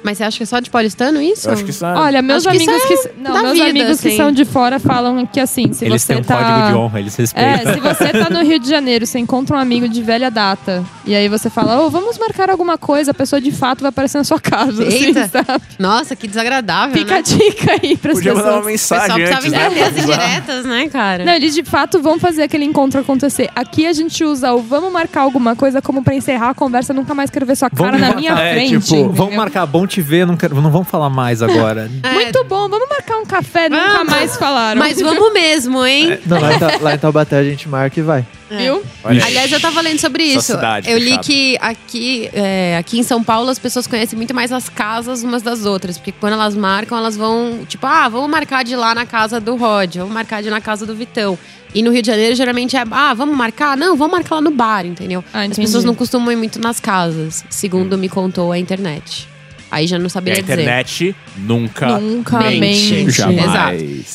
Mas você acha que é só de paulistano isso? Eu acho que sabe. Olha, meus Acho que amigos isso que, da meus vida, amigos que assim. são de fora falam que assim, se Eles você têm um tá... código de honra, eles respeitam. Se você tá no Rio de Janeiro, você encontra um amigo de velha data, e aí você fala, vamos marcar alguma coisa, a pessoa de fato vai aparecer na sua casa. Eita. Assim, sabe? Nossa, que desagradável, Fica né? a dica aí pras Podia mandar uma pessoas. O pessoal mensagem precisava antes, né? entender as indiretas, né, cara? Não, eles de fato vão fazer aquele encontro acontecer. Aqui a gente usa o vamos marcar alguma coisa como pra encerrar a conversa, nunca mais quero ver sua cara na minha frente. Vamos entendeu? marcar, bom te ver, não vamos falar mais agora. Muito bom, vamos marcar um café, nunca mais falaram. Mas vamos mesmo, hein? Não, lá em Taubaté a gente marca e vai. Viu? Olha aí. Aliás, eu tava lendo sobre Sua isso. cidade Eu li fechada. que aqui em São Paulo as pessoas conhecem muito mais as casas umas das outras. Porque quando elas marcam, elas vão, tipo, vamos marcar de ir lá na casa do Rod, vamos marcar de ir na casa do Vitão. E no Rio de Janeiro, geralmente vamos marcar? Não, vamos marcar lá no bar, entendeu? Ah, As entendi. pessoas não costumam ir muito nas casas, segundo me contou a internet. Aí já não E a saberia dizer. internet nunca mente. Exato. Jamais.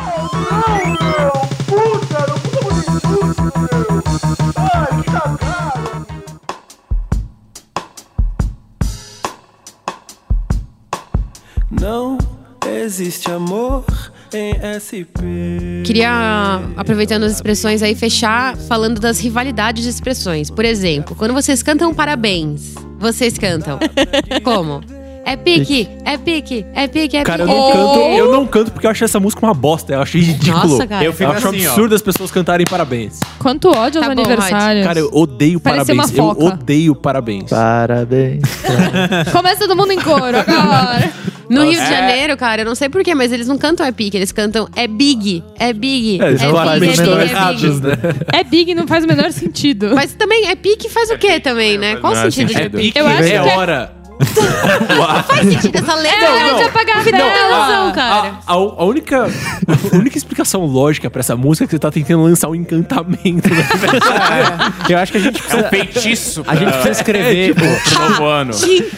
Não existe amor em SP. Queria, aproveitando as expressões aí, fechar falando das rivalidades de expressões. Por exemplo, quando vocês cantam parabéns, vocês cantam como? É pique, é pique, é pique, é Cara, pique. eu não canto porque eu achei essa música uma bosta. Eu achei ridículo. Nossa, cara. Eu Eu fico acho assim, ó. absurdo as pessoas cantarem parabéns. Quanto ódio aos Tá bom, aniversários. Cara, eu odeio Parece parabéns. uma foca. Eu odeio parabéns. Parabéns. Começa todo mundo em coro agora. No Rio de Janeiro, cara, eu não sei porquê, mas eles não cantam é pique, eles cantam é big, é big, Eles é claramente big, estão é big, é errados, big. né? É big, não faz o menor sentido. Mas também é pique faz o quê também, né? Qual o Não é sentido de sentido. pique? Eu acho É que é- hora. Faz sentido essa letra? É, de apagar a vida. ilusão, cara. A única explicação lógica pra essa música é que você tá tentando lançar um encantamento. Né? Eu acho que a gente É um precisa, feitiço. a gente precisa escrever. pro novo ano.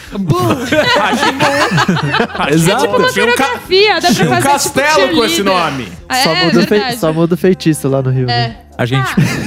Exato. Tinha um, Coreografia, dá pra tinha um fazer castelo tipo com esse cheerleader. nome. Só muda o feitiço lá no Rio. Né? A gente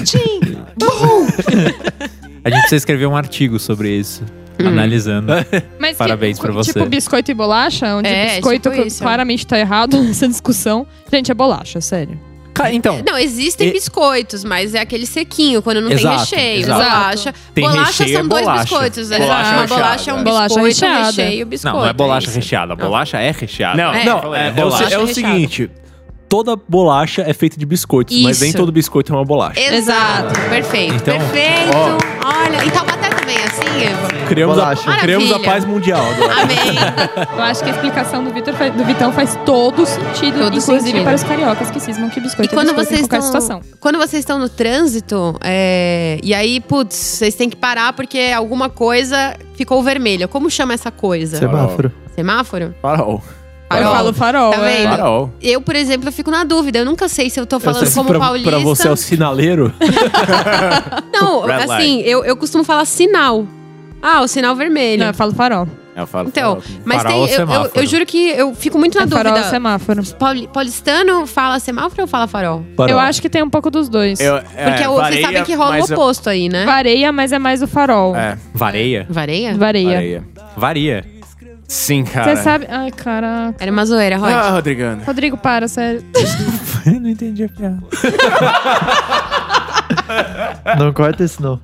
precisa escrever um artigo sobre isso. Analisando. Mas Parabéns pra você. Tipo biscoito e bolacha, onde biscoito tipo isso. claramente tá errado nessa discussão. Gente, é bolacha, sério. Então, Não, existem biscoitos, mas é aquele sequinho, quando não Exato, tem recheio. exato. Bolacha. Tem Bolacha recheio, são é dois bolacha. biscoitos. né? Bolacha Uma recheada. bolacha é um Bolacha biscoito, recheada. recheio, biscoito. não é bolacha isso. recheada. A bolacha é recheada. Não, É. bolacha. É o recheada. seguinte. Toda bolacha é feita de biscoitos, mas nem Isso. todo biscoito é uma bolacha. Exato, perfeito. Então, perfeito. Olha, em Taubaté também é assim, Evo? Criamos Bolacha. a Maravilha. paz mundial agora. Amém. Eu acho que a explicação do Vitão faz todo sentido, Todo inclusive sentido. para os cariocas que cismam que E biscoito é quando biscoito vocês em qualquer estão, situação. quando vocês estão no trânsito, e aí, putz, vocês têm que parar porque alguma coisa ficou vermelha. Como chama essa coisa? Semáforo. Semáforo? Farol. Eu falo farol. Tá vendo? Farol. Eu, por exemplo, eu fico na dúvida. Eu nunca sei se eu tô Eu falando sei se como paulista. pra você é o sinaleiro. Não, Red assim, eu costumo falar sinal. O sinal vermelho. Não, eu falo farol. Eu falo Então, farol. mas Farol tem. ou Eu semáforo? juro que eu fico muito na É farol ou dúvida. semáforo. Paulistano fala semáforo ou fala farol? Eu acho que tem um pouco dos dois. Porque vocês sabem que rola o mas eu- oposto aí, né? Vareia, mas é mais o farol. É, Vareia? Vareia? Vareia. areia. Varia. Sim, cara. Você sabe... Ai, caraca. Era uma zoeira, Rod. Rodrigano. Rodrigo, para, sério. Eu não entendi a piada. Não corta isso, não.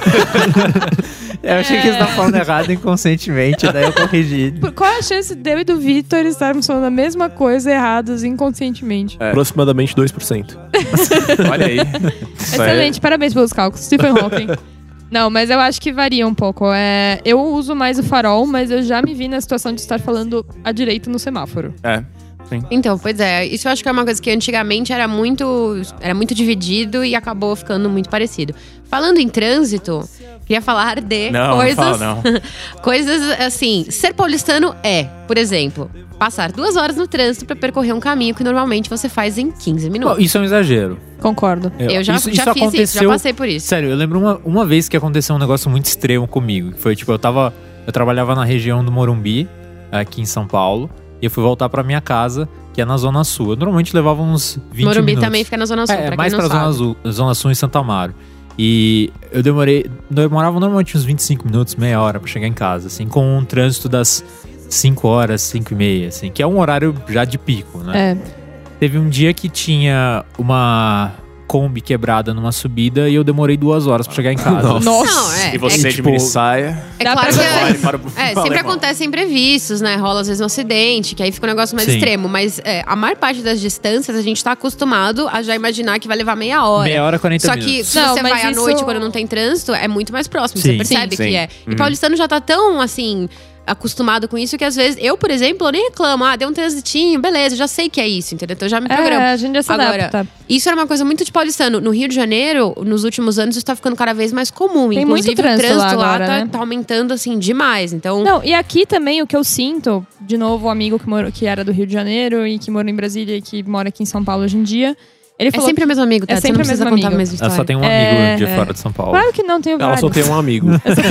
Eu achei que você tava falando errado inconscientemente, daí eu corrigi. Qual é a chance de eu e do Vitor estarmos falando a mesma coisa errados inconscientemente? Aproximadamente 2%. Olha aí. Isso aí. Excelente, parabéns pelos cálculos. Stephen Hawking. Não, mas eu acho que varia um pouco. Eu uso mais o farol, mas eu já me vi na situação de estar falando à direita no semáforo. Então, pois é. Isso eu acho que é uma coisa que antigamente era muito dividido e acabou ficando muito parecido. Falando em trânsito, queria falar de Não, coisas. não fala, não. Coisas assim. Ser paulistano por exemplo, passar 2 horas no trânsito pra percorrer um caminho que normalmente você faz em 15 minutos. Bom, isso é um exagero. Concordo. Eu já Isso fiz aconteceu, isso, já passei por isso. Sério, eu lembro uma vez que aconteceu um negócio muito extremo comigo. Que foi tipo, eu trabalhava na região do Morumbi, aqui em São Paulo, e eu fui voltar pra minha casa, que é na Zona Sul. Eu normalmente levava uns 20 Morumbi minutos. também fica na Zona Sul, pra quem mais não pra sabe. Zona Sul em Santo Amaro. E eu demorava normalmente uns 25 minutos, meia hora pra chegar em casa, assim, com um trânsito das 5 horas, 5h30, assim, que é um horário já de pico, né? Teve um dia que tinha uma Kombi quebrada numa subida e eu demorei 2 horas pra chegar em casa. E você de minissaia. É claro que sempre acontecem imprevistos, né? Rola às vezes um acidente, que aí fica um negócio mais extremo. Mas a maior parte das distâncias a gente tá acostumado a já imaginar que vai levar meia hora. Meia hora, 40 minutos. Só que se você vai à noite quando não tem trânsito, é muito mais próximo. Você percebe que é. E paulistano já tá tão, assim, acostumado com isso que às vezes, eu, por exemplo, eu nem reclamo. Deu um transitinho, beleza, já sei que é isso, entendeu? Então eu já me programo. A gente já se adapta. Isso era uma coisa muito de paulistano. No Rio de Janeiro, nos últimos anos, isso tá ficando cada vez mais comum. Tem inclusive, muito trânsito lá agora, né? tá aumentando, assim, demais. Então... Não, e aqui também o que eu sinto, de novo, o amigo que era do Rio de Janeiro e que mora em Brasília e que mora aqui em São Paulo hoje em dia. Ele falou sempre o mesmo amigo, tá? É sempre o mesmo amigo. A mesma história. Ela só tem um amigo de fora de São Paulo. Claro que não, tenho vários. Ela só tem um amigo.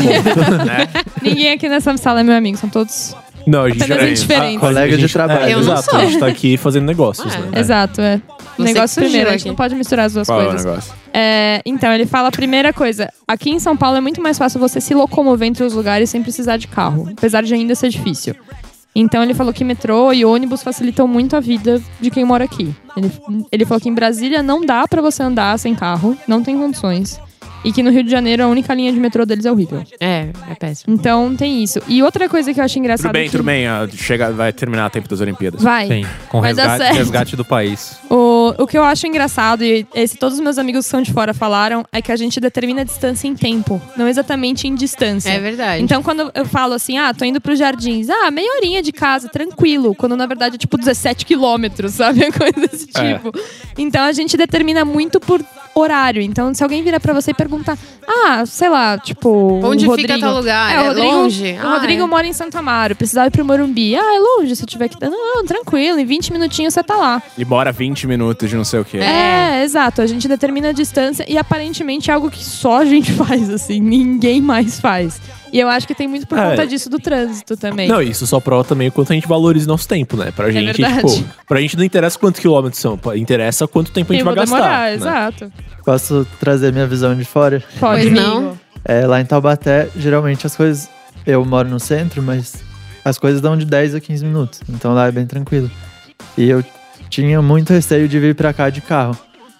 Ninguém aqui nessa sala é meu amigo, são todos não, a gente apenas diferentes. Colega de trabalho. Eu não exato, sou. a gente tá aqui fazendo negócios, né? Exato, negócio que primeiro, a surgiu gente não aqui. pode misturar as duas Qual é o coisas. negócio? Então, ele fala a primeira coisa. Aqui em São Paulo é muito mais fácil você se locomover entre os lugares sem precisar de carro. Apesar de ainda ser difícil. Então, ele falou que metrô e ônibus facilitam muito a vida de quem mora aqui. Ele falou que em Brasília não dá pra você andar sem carro. Não tem condições. E que no Rio de Janeiro a única linha de metrô deles é horrível. É péssimo. Então, tem isso. E outra coisa que eu acho engraçada... Tudo bem. Vai terminar o tempo das Olimpíadas. Vai. Sim, com Vai dar certo. resgate do país. O que eu acho engraçado, e todos os meus amigos que são de fora falaram, é que a gente determina a distância em tempo, não exatamente em distância. É verdade. Então, quando eu falo assim, tô indo pros Jardins, meia horinha de casa, tranquilo, quando na verdade é tipo 17 quilômetros, sabe? Coisa desse tipo. Então, a gente determina muito por horário. Então, se alguém virar pra você e perguntar, sei lá, tipo... Onde o Rodrigo, fica tal lugar? o Rodrigo, longe? O Rodrigo mora em Santo Amaro, precisava ir pro Morumbi. É longe, se eu tiver que... Não, tranquilo, em 20 minutinhos você tá lá. E bora 20 minutos de não sei o quê. Exato. A gente determina a distância e aparentemente é algo que só a gente faz, assim. Ninguém mais faz. E eu acho que tem muito por conta disso do trânsito também. Não, isso só prova também o quanto a gente valoriza nosso tempo, né? Pra gente, verdade. Pra gente não interessa quantos quilômetros são, interessa quanto tempo a gente vai gastar. Demorar, né? exato. Posso trazer minha visão de fora? Pode, Pois não. Lá em Taubaté, geralmente as coisas... Eu moro no centro, mas as coisas dão de 10 a 15 minutos. Então lá é bem tranquilo. E eu tinha muito receio de vir pra cá de carro.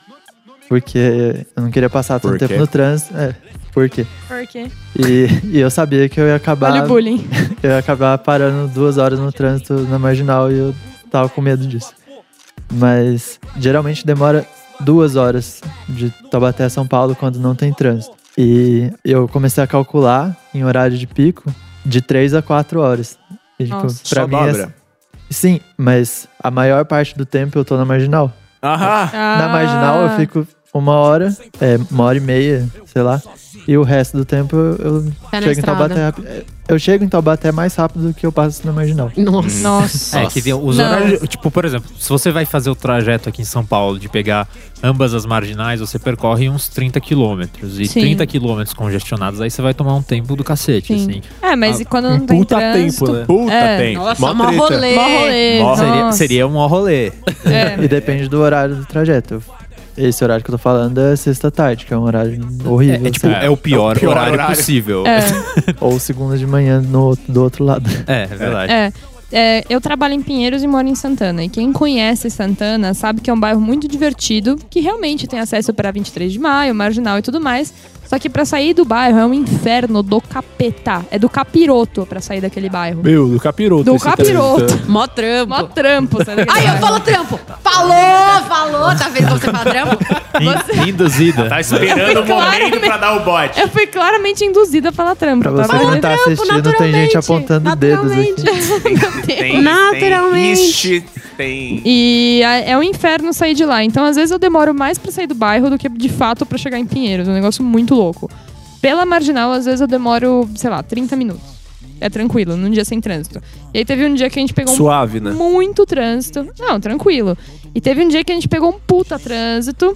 Porque eu não queria passar tanto tempo no trânsito. Por quê? Por quê? E eu sabia que eu ia acabar... Olha o bullying. Eu ia acabar parando 2 horas no trânsito na Marginal e eu tava com medo disso. Mas geralmente demora 2 horas de Taubaté a São Paulo quando não tem trânsito. E eu comecei a calcular em horário de pico de 3 a 4 horas. E, tipo, pra Só mim dobra. Sim, mas a maior parte do tempo eu tô na Marginal. Aham. Na Marginal eu fico 1 hora, 1h30, sei lá. E o resto do tempo eu chego em Taubaté rápido. Eu chego em Taubaté mais rápido do que eu passo na Marginal. Nossa. Que tem os horários. Tipo, por exemplo, se você vai fazer o trajeto aqui em São Paulo de pegar ambas as marginais, você percorre uns 30 quilômetros. E 30 quilômetros congestionados, aí você vai tomar um tempo do cacete, assim. Mas e quando não tem puta trânsito... tempo, né? Puta tempo. Nossa, mó rolê. Seria um rolê. E depende do horário do trajeto. Esse horário que eu tô falando é sexta-tarde, que é um horário horrível. É o pior horário possível. Ou segunda de manhã do outro lado. É verdade. Eu trabalho em Pinheiros e moro em Santana. E quem conhece Santana sabe que é um bairro muito divertido, que realmente tem acesso para 23 de maio, Marginal e tudo mais. Só que pra sair do bairro é um inferno do capeta. É do capiroto pra sair daquele bairro. Meu, do capiroto. Do capiroto. Mó trampo. Mó trampo, tá ligado? Ai, eu falo trampo. Falou. Tá vendo como você fala trampo? Induzida. Tá esperando o momento pra dar o bote. Eu fui claramente induzida a falar trampo. Pra você tá que vendo? não tá assistindo, tem gente apontando dedos aqui. Naturalmente. Tem. E é um inferno sair de lá. Então, às vezes, eu demoro mais pra sair do bairro do que, de fato, pra chegar em Pinheiros. É um negócio muito louco. Pela Marginal, às vezes, eu demoro, sei lá, 30 minutos. É tranquilo, num dia sem trânsito. E aí, teve um dia que a gente pegou Suave, né? muito trânsito. Não, tranquilo. E teve um dia que a gente pegou um puta trânsito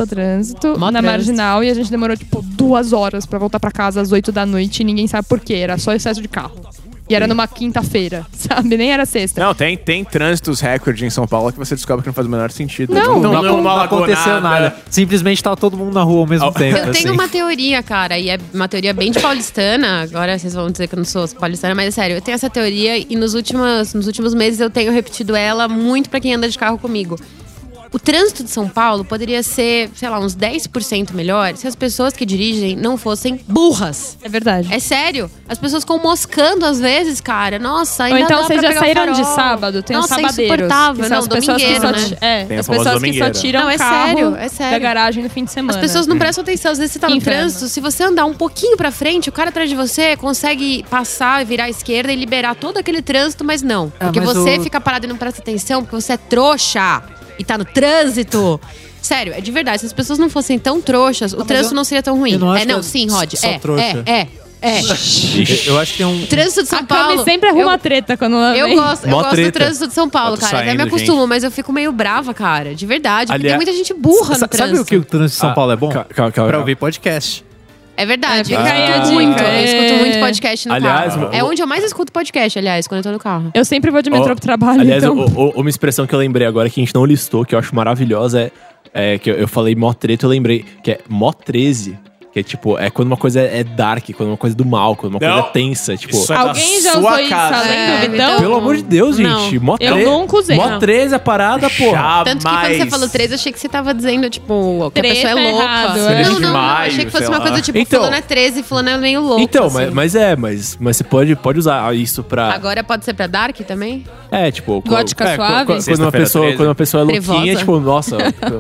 na Marginal. E a gente demorou, tipo, 2 horas pra voltar pra casa às 8 da noite. E ninguém sabe por quê. Era só excesso de carro. E era numa quinta-feira, sabe? Nem era sexta. Não, tem trânsitos recorde em São Paulo que você descobre que não faz o menor sentido. Não aconteceu nada. Simplesmente tava todo mundo na rua ao mesmo tempo. Eu tenho uma teoria, cara, e é uma teoria bem de paulistana. Agora vocês vão dizer que eu não sou paulistana, mas é sério, eu tenho essa teoria e nos últimos meses eu tenho repetido ela muito pra quem anda de carro comigo. O trânsito de São Paulo poderia ser, sei lá, uns 10% melhor se as pessoas que dirigem não fossem burras. É verdade. É sério. As pessoas ficam moscando às vezes, cara. Nossa, ainda Ou então dá vocês pra já pegar saíram o de farol. sábado, tem os Nossa, sabadeiros. é insuportável. Que são Não, as pessoas que domingueiro, só, né? Tem a as famosa pessoas que só domingueira. tiram Não, o é carro sério, é sério. da garagem no fim de semana. As pessoas não prestam atenção. Às vezes você tá Que no inferno. trânsito, se você andar um pouquinho pra frente, o cara atrás de você consegue passar, virar à esquerda e liberar todo aquele trânsito, mas não. Porque mas você fica parado e não presta atenção, porque você é trouxa e tá no trânsito. Sério, é de verdade. Se as pessoas não fossem tão trouxas, o trânsito não seria tão ruim. eu não acho Não, que sim, Rod. só trouxa. Eu acho que tem um... O trânsito de São A Paulo. Cami sempre arruma treta quando ela Eu vem. gosto Mó do treta. trânsito de São Paulo, Eu tô cara. Até saindo, me acostumo, mas eu fico meio brava, cara. De verdade. Porque tem Aliás- muita gente burra no trânsito. Sabe o que o trânsito de São Paulo é bom? Calma. Pra ouvir podcast. É verdade. Fica aí eu a escuto dica. muito. Eu escuto muito podcast no Aliás, carro. É onde eu mais escuto podcast, aliás, quando eu tô no carro. Eu sempre vou de metrô pro trabalho, Aliás, então... uma expressão que eu lembrei agora que a gente não listou, que eu acho maravilhosa, é que eu falei mó treta, eu lembrei, que é mó 13. Que é tipo, é quando uma coisa é dark, quando uma coisa é do mal, quando uma coisa é tensa, tipo... Isso é da Alguém já sua usou isso casa. além do É, Vitão? Pelo amor de Deus, Não. gente. Mó Eu 13. nunca usei. Mó Não. 13 a parada, porra. Tanto que quando você falou 13, eu achei que você tava dizendo, tipo, que a Treta pessoa é louca. errado, não, é. não, De não. maio, Achei que fosse sei uma lá. coisa tipo, Então- fulano é 13 e fulano é meio louco. Então, assim. mas você pode usar isso pra... Agora pode ser pra Dark também? É, tipo... Gótica suave? Quando uma Sexta-feira pessoa, 13. quando uma pessoa é louquinha, Trevosa. tipo, nossa,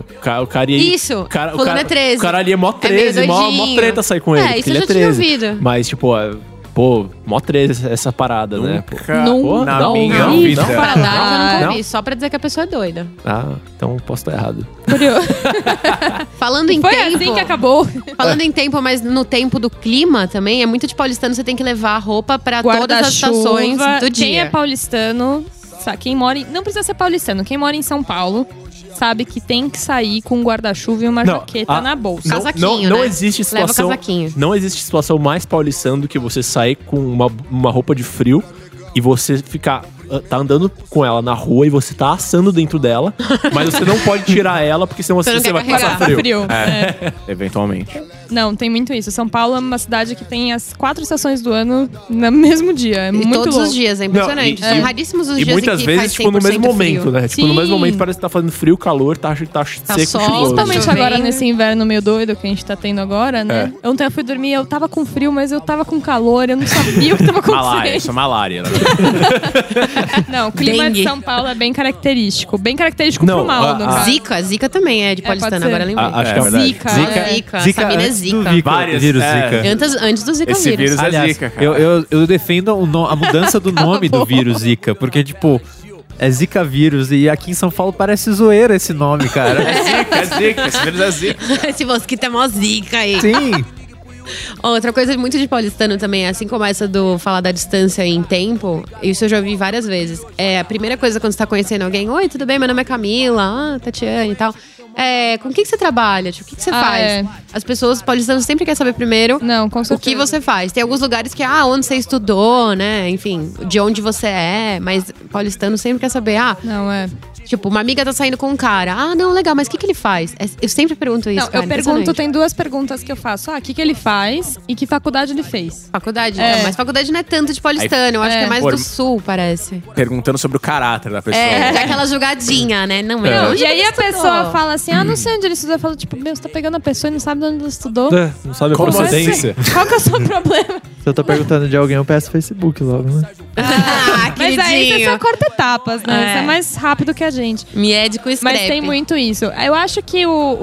o cara ia... Isso, o cara, fulano é 13. O cara ali é mó É meio 13, mó doidinho. treta sair com ele, É, porque isso ele eu é já tinha 13. ouvido. Mas, tipo, pô, mó 13 essa parada, né? Pô. Nunca Na ouvi. minha Não, vida. Pra Dark eu nunca Não? ouvi, só pra dizer que a pessoa é doida. Ah, então posso estar errado. Curioso. Falando em Foi tempo... assim que acabou. Falando em tempo, mas no tempo do clima também, é muito de paulistano, você tem que levar roupa pra todas as estações do dia. Quem é paulistano, quem mora não precisa ser paulistano, quem mora em São Paulo sabe que tem que sair com um guarda-chuva e uma jaqueta na bolsa. Casaquinho, não né? existe Leva o situação. casaquinho. Não existe situação mais paulistana do que você sair com uma roupa de frio e você ficar. Tá andando com ela na rua e você tá assando dentro dela, mas você não pode tirar ela porque senão Você não quer vai carregar. passar frio. Frio. Eventualmente. Não, tem muito isso. São Paulo é uma cidade que tem as 4 estações do ano no mesmo dia. É E muito todos louco. os dias, é impressionante. Não, São raríssimos os E dias muitas em que vezes, faz tipo, no 100% mesmo frio. momento, né? Tipo, no mesmo Sim. momento parece que tá fazendo frio, calor, tá seco, sol, chuvoso. Principalmente Chovendo. agora nesse inverno meio doido que a gente tá tendo agora, né? Ontem eu fui dormir, eu tava com frio, mas eu tava com calor, eu não sabia o que tava Malária, acontecendo. isso é malária. Né? Não, o clima Dengue. de São Paulo é bem característico. Bem característico Não, pro mal, no caso. Zika também é de pode paulistano, ser. agora eu lembrei. Acho que é verdade. Zika. Zika. Sabina é antes do Zika. Várias, vírus é. Zika. Antes do Zika Esse vírus é Aliás, zica, cara. eu defendo a mudança do nome do vírus Zika, porque, tipo, é Zika vírus e aqui em São Paulo parece zoeira esse nome, cara. É zica. Esse vírus é zica. Esse mosquito é mó zica aí. Sim. Outra coisa muito de paulistano também, assim como essa do falar da distância em tempo, isso eu já ouvi várias vezes. É a primeira coisa quando você tá conhecendo alguém: oi, tudo bem? Meu nome é Camila, Tatiane e tal. Com o que você trabalha? Tipo, o que você faz? é. As pessoas paulistanas sempre querem saber primeiro Não, com o certeza. que você faz. Tem alguns lugares que, onde você estudou, né? Enfim, de onde você é. Mas paulistano sempre quer saber, Não, é. tipo, uma amiga tá saindo com um cara. Não, legal, mas o que ele faz? Eu sempre pergunto isso, Não, cara. eu pergunto, tem 2 perguntas que eu faço. O que ele faz e que faculdade ele fez? Faculdade? É. Não, mas faculdade não é tanto de paulistano. Eu acho que é mais Pô, do sul, parece. Perguntando sobre o caráter da pessoa. Dá aquela jogadinha, né? Não é. Não, Onde e aí ele a estudou? pessoa fala assim, não sei onde ele estudou. Eu falo, tipo, você tá pegando a pessoa e não sabe de onde ela estudou. Não sabe a Como procedência. Qual que é o seu problema? Se eu tô perguntando de alguém, eu peço Facebook logo, né? Mas aí você queridinho. só corta etapas, né? É. Você é mais rápido que a gente. Médico Mas scrap. tem muito isso. Eu acho que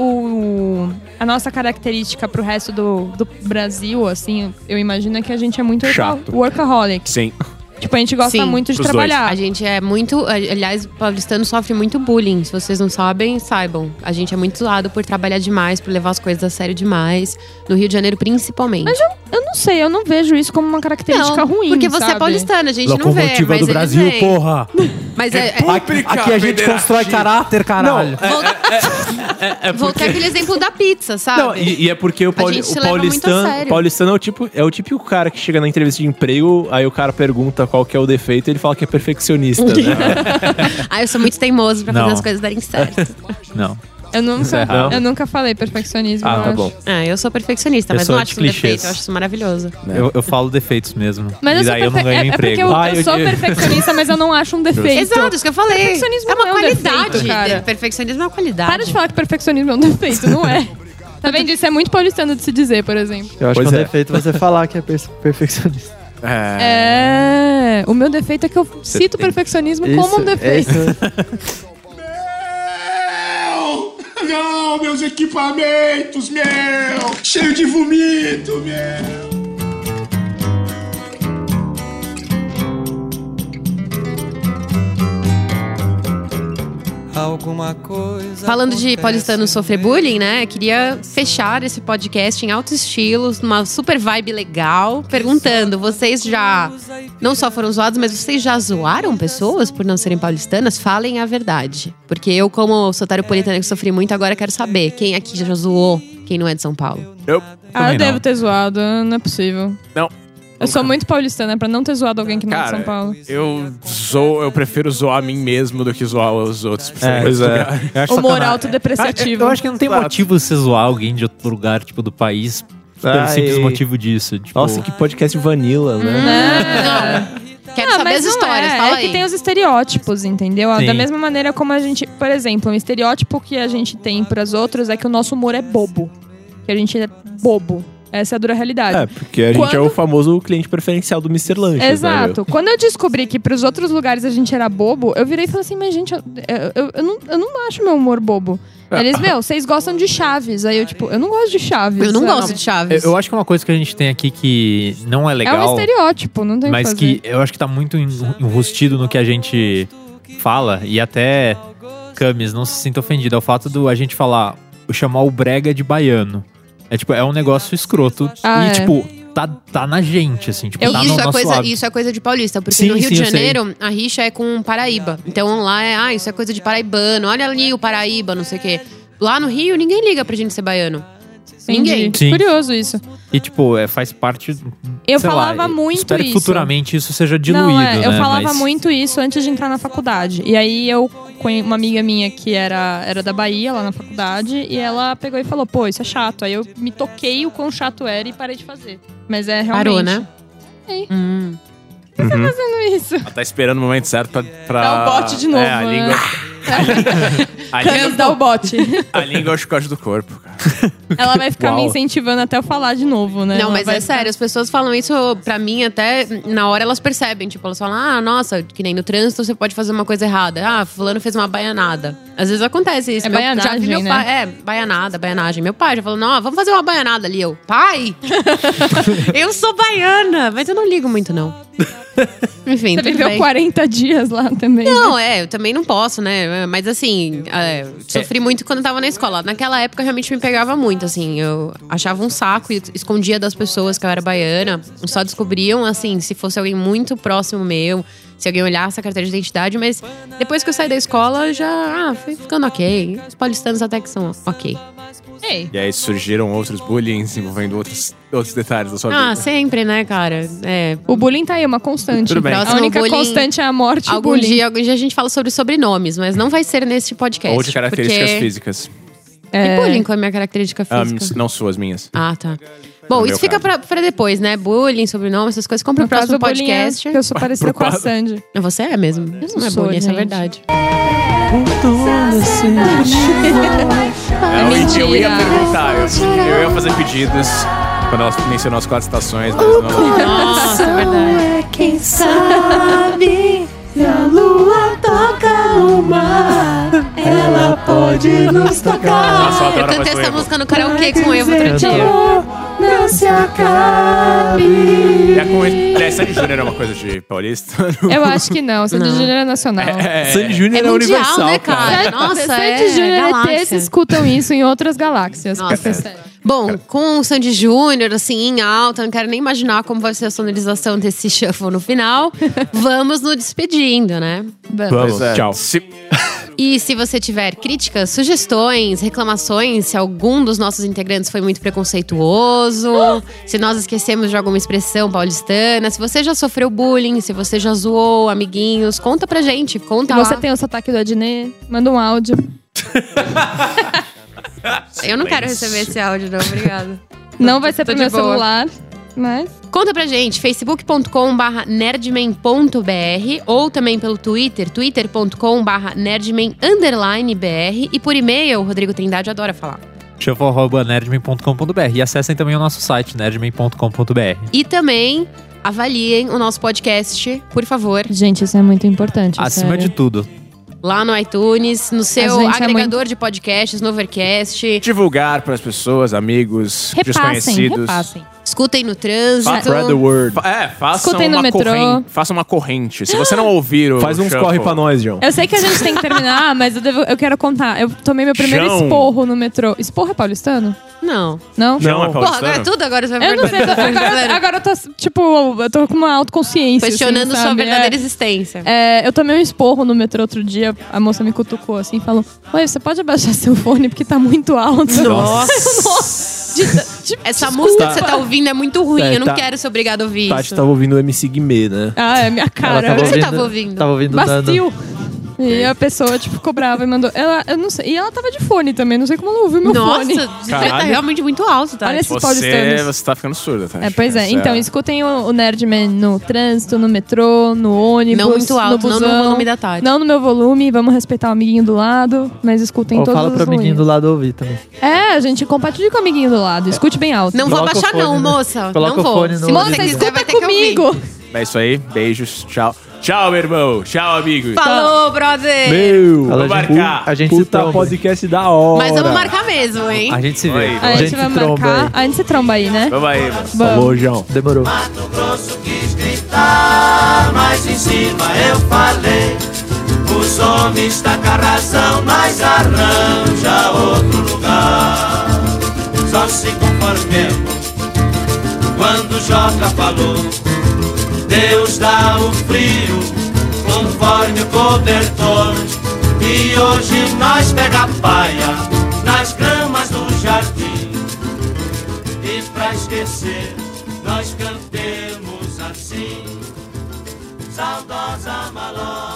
a nossa característica pro resto do Brasil, assim, eu imagino que a gente é muito Chato. workaholic. Sim. Tipo, a gente gosta Sim, muito de pros trabalhar. A gente é muito... Aliás, o paulistano sofre muito bullying. Se vocês não sabem, saibam. A gente é muito zoado por trabalhar demais, por levar as coisas a sério demais. No Rio de Janeiro, principalmente. Mas eu não sei, eu não vejo isso como uma característica ruim, porque você sabe? é paulistano, a gente não vê. Locomotiva Mas do eles Brasil, veem. porra! Mas Aqui a gente constrói caráter, caralho. Voltei aquele exemplo da pizza, sabe? Não, e é porque o gente se leva muito a sério. paulistano é o típico cara que chega na entrevista de emprego, aí o cara pergunta qual que é o defeito e ele fala que é perfeccionista, né? Eu sou muito teimoso pra fazer as coisas darem certo. Não. Eu nunca falei perfeccionismo. Tá bom. Eu sou perfeccionista, mas não acho isso um defeito. Eu acho isso maravilhoso. Eu falo defeitos mesmo. Mas e daí eu não ganho emprego. Porque eu sou perfeccionista, mas eu não acho um defeito. Exato, isso que eu falei. Perfeccionismo é uma não qualidade, defeito, cara. Perfeccionismo é uma qualidade. Para de falar que perfeccionismo é um defeito, não é? Tá vendo? Isso é muito paulistano de se dizer, por exemplo. Eu acho que é um defeito você falar que é perfeccionista. O meu defeito é que eu cito perfeccionismo como um defeito. Não, meus equipamentos, cheio de vomito, Alguma coisa. Falando de paulistano sofrer bullying, né? Queria fechar esse podcast em alto estilo, numa super vibe legal, perguntando: vocês já não só foram zoados, mas vocês já zoaram pessoas por não serem paulistanas? Falem a verdade. Porque eu, como sou taropolitana que sofri muito, agora quero saber quem aqui já zoou quem não é de São Paulo. Eu devo ter zoado, não é possível. Não. Eu sou muito paulistana pra não ter zoado alguém que não é de São Paulo. Eu prefiro zoar a mim mesmo do que zoar os outros. Humor autodepreciativo. Eu acho que não tem motivo você zoar alguém de outro lugar, tipo, do país, pelo simples motivo disso. Tipo... Nossa, que podcast vanilla, né? Não. Quero saber as histórias, fala aí. Que tem os estereótipos, entendeu? Sim. Da mesma maneira como a gente... Por exemplo, um estereótipo que a gente tem pras outras é que o nosso humor é bobo. Que a gente é bobo. Essa é a dura realidade. Porque a gente é o famoso cliente preferencial do Mr. Lanches. Exato. Né, quando eu descobri que pros outros lugares a gente era bobo, eu virei e falei assim, mas gente, eu não acho meu humor bobo. Eles, vocês gostam de Chaves. Aí eu não gosto de Chaves. Eu não gosto de Chaves. Eu acho que uma coisa que a gente tem aqui que não é legal... É um estereótipo, não tem o que fazer. Mas que eu acho que tá muito enrustido no que a gente fala. E até, Camis, não se sinta ofendido. É o fato do a gente chamar o brega de baiano. É um negócio escroto. Tá na gente, assim. Tipo, tá no nosso lado. Isso é coisa de paulista. Porque no Rio de Janeiro, a rixa é com Paraíba. Então lá isso é coisa de paraibano. Olha ali o Paraíba, não sei o quê. Lá no Rio, ninguém liga pra gente ser baiano. Ninguém. Sim. Curioso isso. E, faz parte... Eu falava muito espero isso. Que futuramente isso seja diluído, eu falava muito isso antes de entrar na faculdade. E aí eu uma amiga minha que era da Bahia, lá na faculdade, e ela pegou e falou, pô, isso é chato. Aí eu me toquei o quão chato era e parei de fazer. Mas é realmente... Parou, né? Por que você tá fazendo isso? Ela tá esperando o momento certo pra... Dar o bote de novo. A língua... Camis dá o bote. A língua é o chicote do corpo, cara. Ela vai ficar me incentivando até eu falar de novo, né? Não, mas sério, as pessoas falam isso pra mim até na hora elas percebem. Tipo, elas falam, nossa, que nem no trânsito você pode fazer uma coisa errada. Fulano fez uma baianada. Às vezes acontece isso. Baianagem, né? Pai, baianagem. Meu pai já falou, não, vamos fazer uma baianada ali. Eu, pai! Eu sou baiana, mas eu não ligo muito, não. Enfim, você viveu 40 dias lá também. Não, eu também não posso, né? Mas assim, sofri muito quando eu tava na escola. Naquela época realmente me pegava muito, assim. Eu achava um saco e escondia das pessoas que eu era baiana. Só descobriam, assim, se fosse alguém muito próximo meu, se alguém olhasse a carteira de identidade. Mas depois que eu saí da escola, já fui ficando ok. Os paulistanos até que são ok. Ei. E aí surgiram outros bullying envolvendo outros detalhes da sua vida. Sempre, né, cara? O bullying tá aí, uma constante. Tudo bem. A única constante é a morte e o bullying. Algum dia a gente fala sobre sobrenomes, mas não vai ser nesse podcast. Ou de características físicas. E bullying, qual é a minha característica física? Não suas, minhas. Tá. Bom, isso fica pra depois, né? Bullying, sobrenome, essas coisas. Compra o próximo podcast. Eu sou parecida com a Sandy. Você é mesmo. Isso não é bullying, isso é verdade. Eu ia perguntar, eu ia fazer pedidos quando ela mencionou as 4 estações, mas não. Nossa, é verdade. Quem sabe se a lua toca o mar, ela pode pode nos tocar. Nossa, eu adoro Eu a voz cantei do essa Evo. música no karaokê com o Evo outro dia. Não se acabe. Sandy Júnior é uma coisa de paulista? Eu acho que não. Sandy Júnior é nacional. Sandy Júnior É é mundial, universal, né, cara? Nossa, Sandy Júnior galáxia. ETs escutam isso em outras galáxias. Nossa. Pra ser sério. Bom, com o Sandy Júnior, assim, em alta, não quero nem imaginar como vai ser a sonorização desse shuffle no final. Vamos nos despedindo, né? Vamos, tchau. E se você tiver críticas, sugestões, reclamações, se algum dos nossos integrantes foi muito preconceituoso, se nós esquecemos de alguma expressão paulistana, se você já sofreu bullying, se você já zoou amiguinhos, conta pra gente, conta Se lá. você tem o sotaque do Adnet, manda um áudio. Eu não quero receber esse áudio, não, obrigada. Não vai ser Tô pro de meu boa. celular, mas... Conta pra gente, facebook.com/nerdman.br ou também pelo Twitter, twitter.com/nerdman_br e por e-mail, Rodrigo Trindade adora falar. shuffle@nerdman.com.br e acessem também o nosso site, nerdman.com.br. E também avaliem o nosso podcast, por favor, Gente, isso é muito importante, Acima sério. de tudo. lá no iTunes, no seu gente é agregador de podcasts, no Overcast. Divulgar para as pessoas, amigos, desconhecidos. Repassem. Escutem no trânsito. Spread the word. Façam Escutem no uma metrô. corrente. Faça uma corrente. Se você não ouvir o Faz uns Shuffle, corre pra nós, João. Eu sei que a gente tem que terminar, mas eu quero contar. Eu tomei meu primeiro João. esporro no metrô. Esporro é paulistano? Não. Não? João é Porra, paulistano? agora tudo agora você vai Eu não sei, agora eu tô, tipo, eu tô com uma autoconsciência. questionando assim, sua sabe? verdadeira existência. Eu tomei um esporro no metrô outro dia, a moça me cutucou assim e falou: Oi, você pode abaixar seu fone porque tá muito alto. Nossa. Essa música que você tá ouvindo é muito ruim. Eu não quero ser obrigada a ouvir Tati isso. tava ouvindo o MC Guimê, né? Ah, é minha cara. O que você tava ouvindo? Tava ouvindo Nando. Bastil. E a pessoa, tipo, ficou brava e mandou. Eu não sei. E ela tava de fone também, não sei como ela ouviu meu fone. Nossa, você tá realmente muito alto, tá? Olha esses paulistanos. Você tá ficando surda, tá? Pois é. Então, escutem o Nerdman no trânsito, no metrô, no ônibus. Não muito alto, no não busão. no volume da Tati. Não no meu volume, vamos respeitar o amiguinho do lado, mas escutem Ou todos fala os pro amiguinho do volumes. lado ouvir também. A gente compartilha com o amiguinho do lado. Escute bem alto. Não vou Coloca o abaixar fone, não, né? moça. Coloca não o vou. fone no Se você Moça, quiser, escuta vai ter que comigo. ouvir. É isso aí. Beijos. Tchau. Tchau, meu irmão. Tchau, amigos. Falou, brother. Meu! Fala, Vou gente. marcar. A gente se Puta tromba. podcast da hora. Mas vamos marcar mesmo, hein? A gente se vê. Oi. A gente vai se tromba marcar. aí. A gente se tromba aí, né? Vamos aí, mano. Falou, João. Demorou. Mato Grosso quis gritar, mas em cima eu falei. Os homens tacam a razão, mas arranja outro lugar. Só se conformemos quando Joca falou. Deus dá o frio conforme o cobertor. E hoje nós pega a paia nas gramas do jardim. E pra esquecer, nós cantemos assim: saudosa Maló.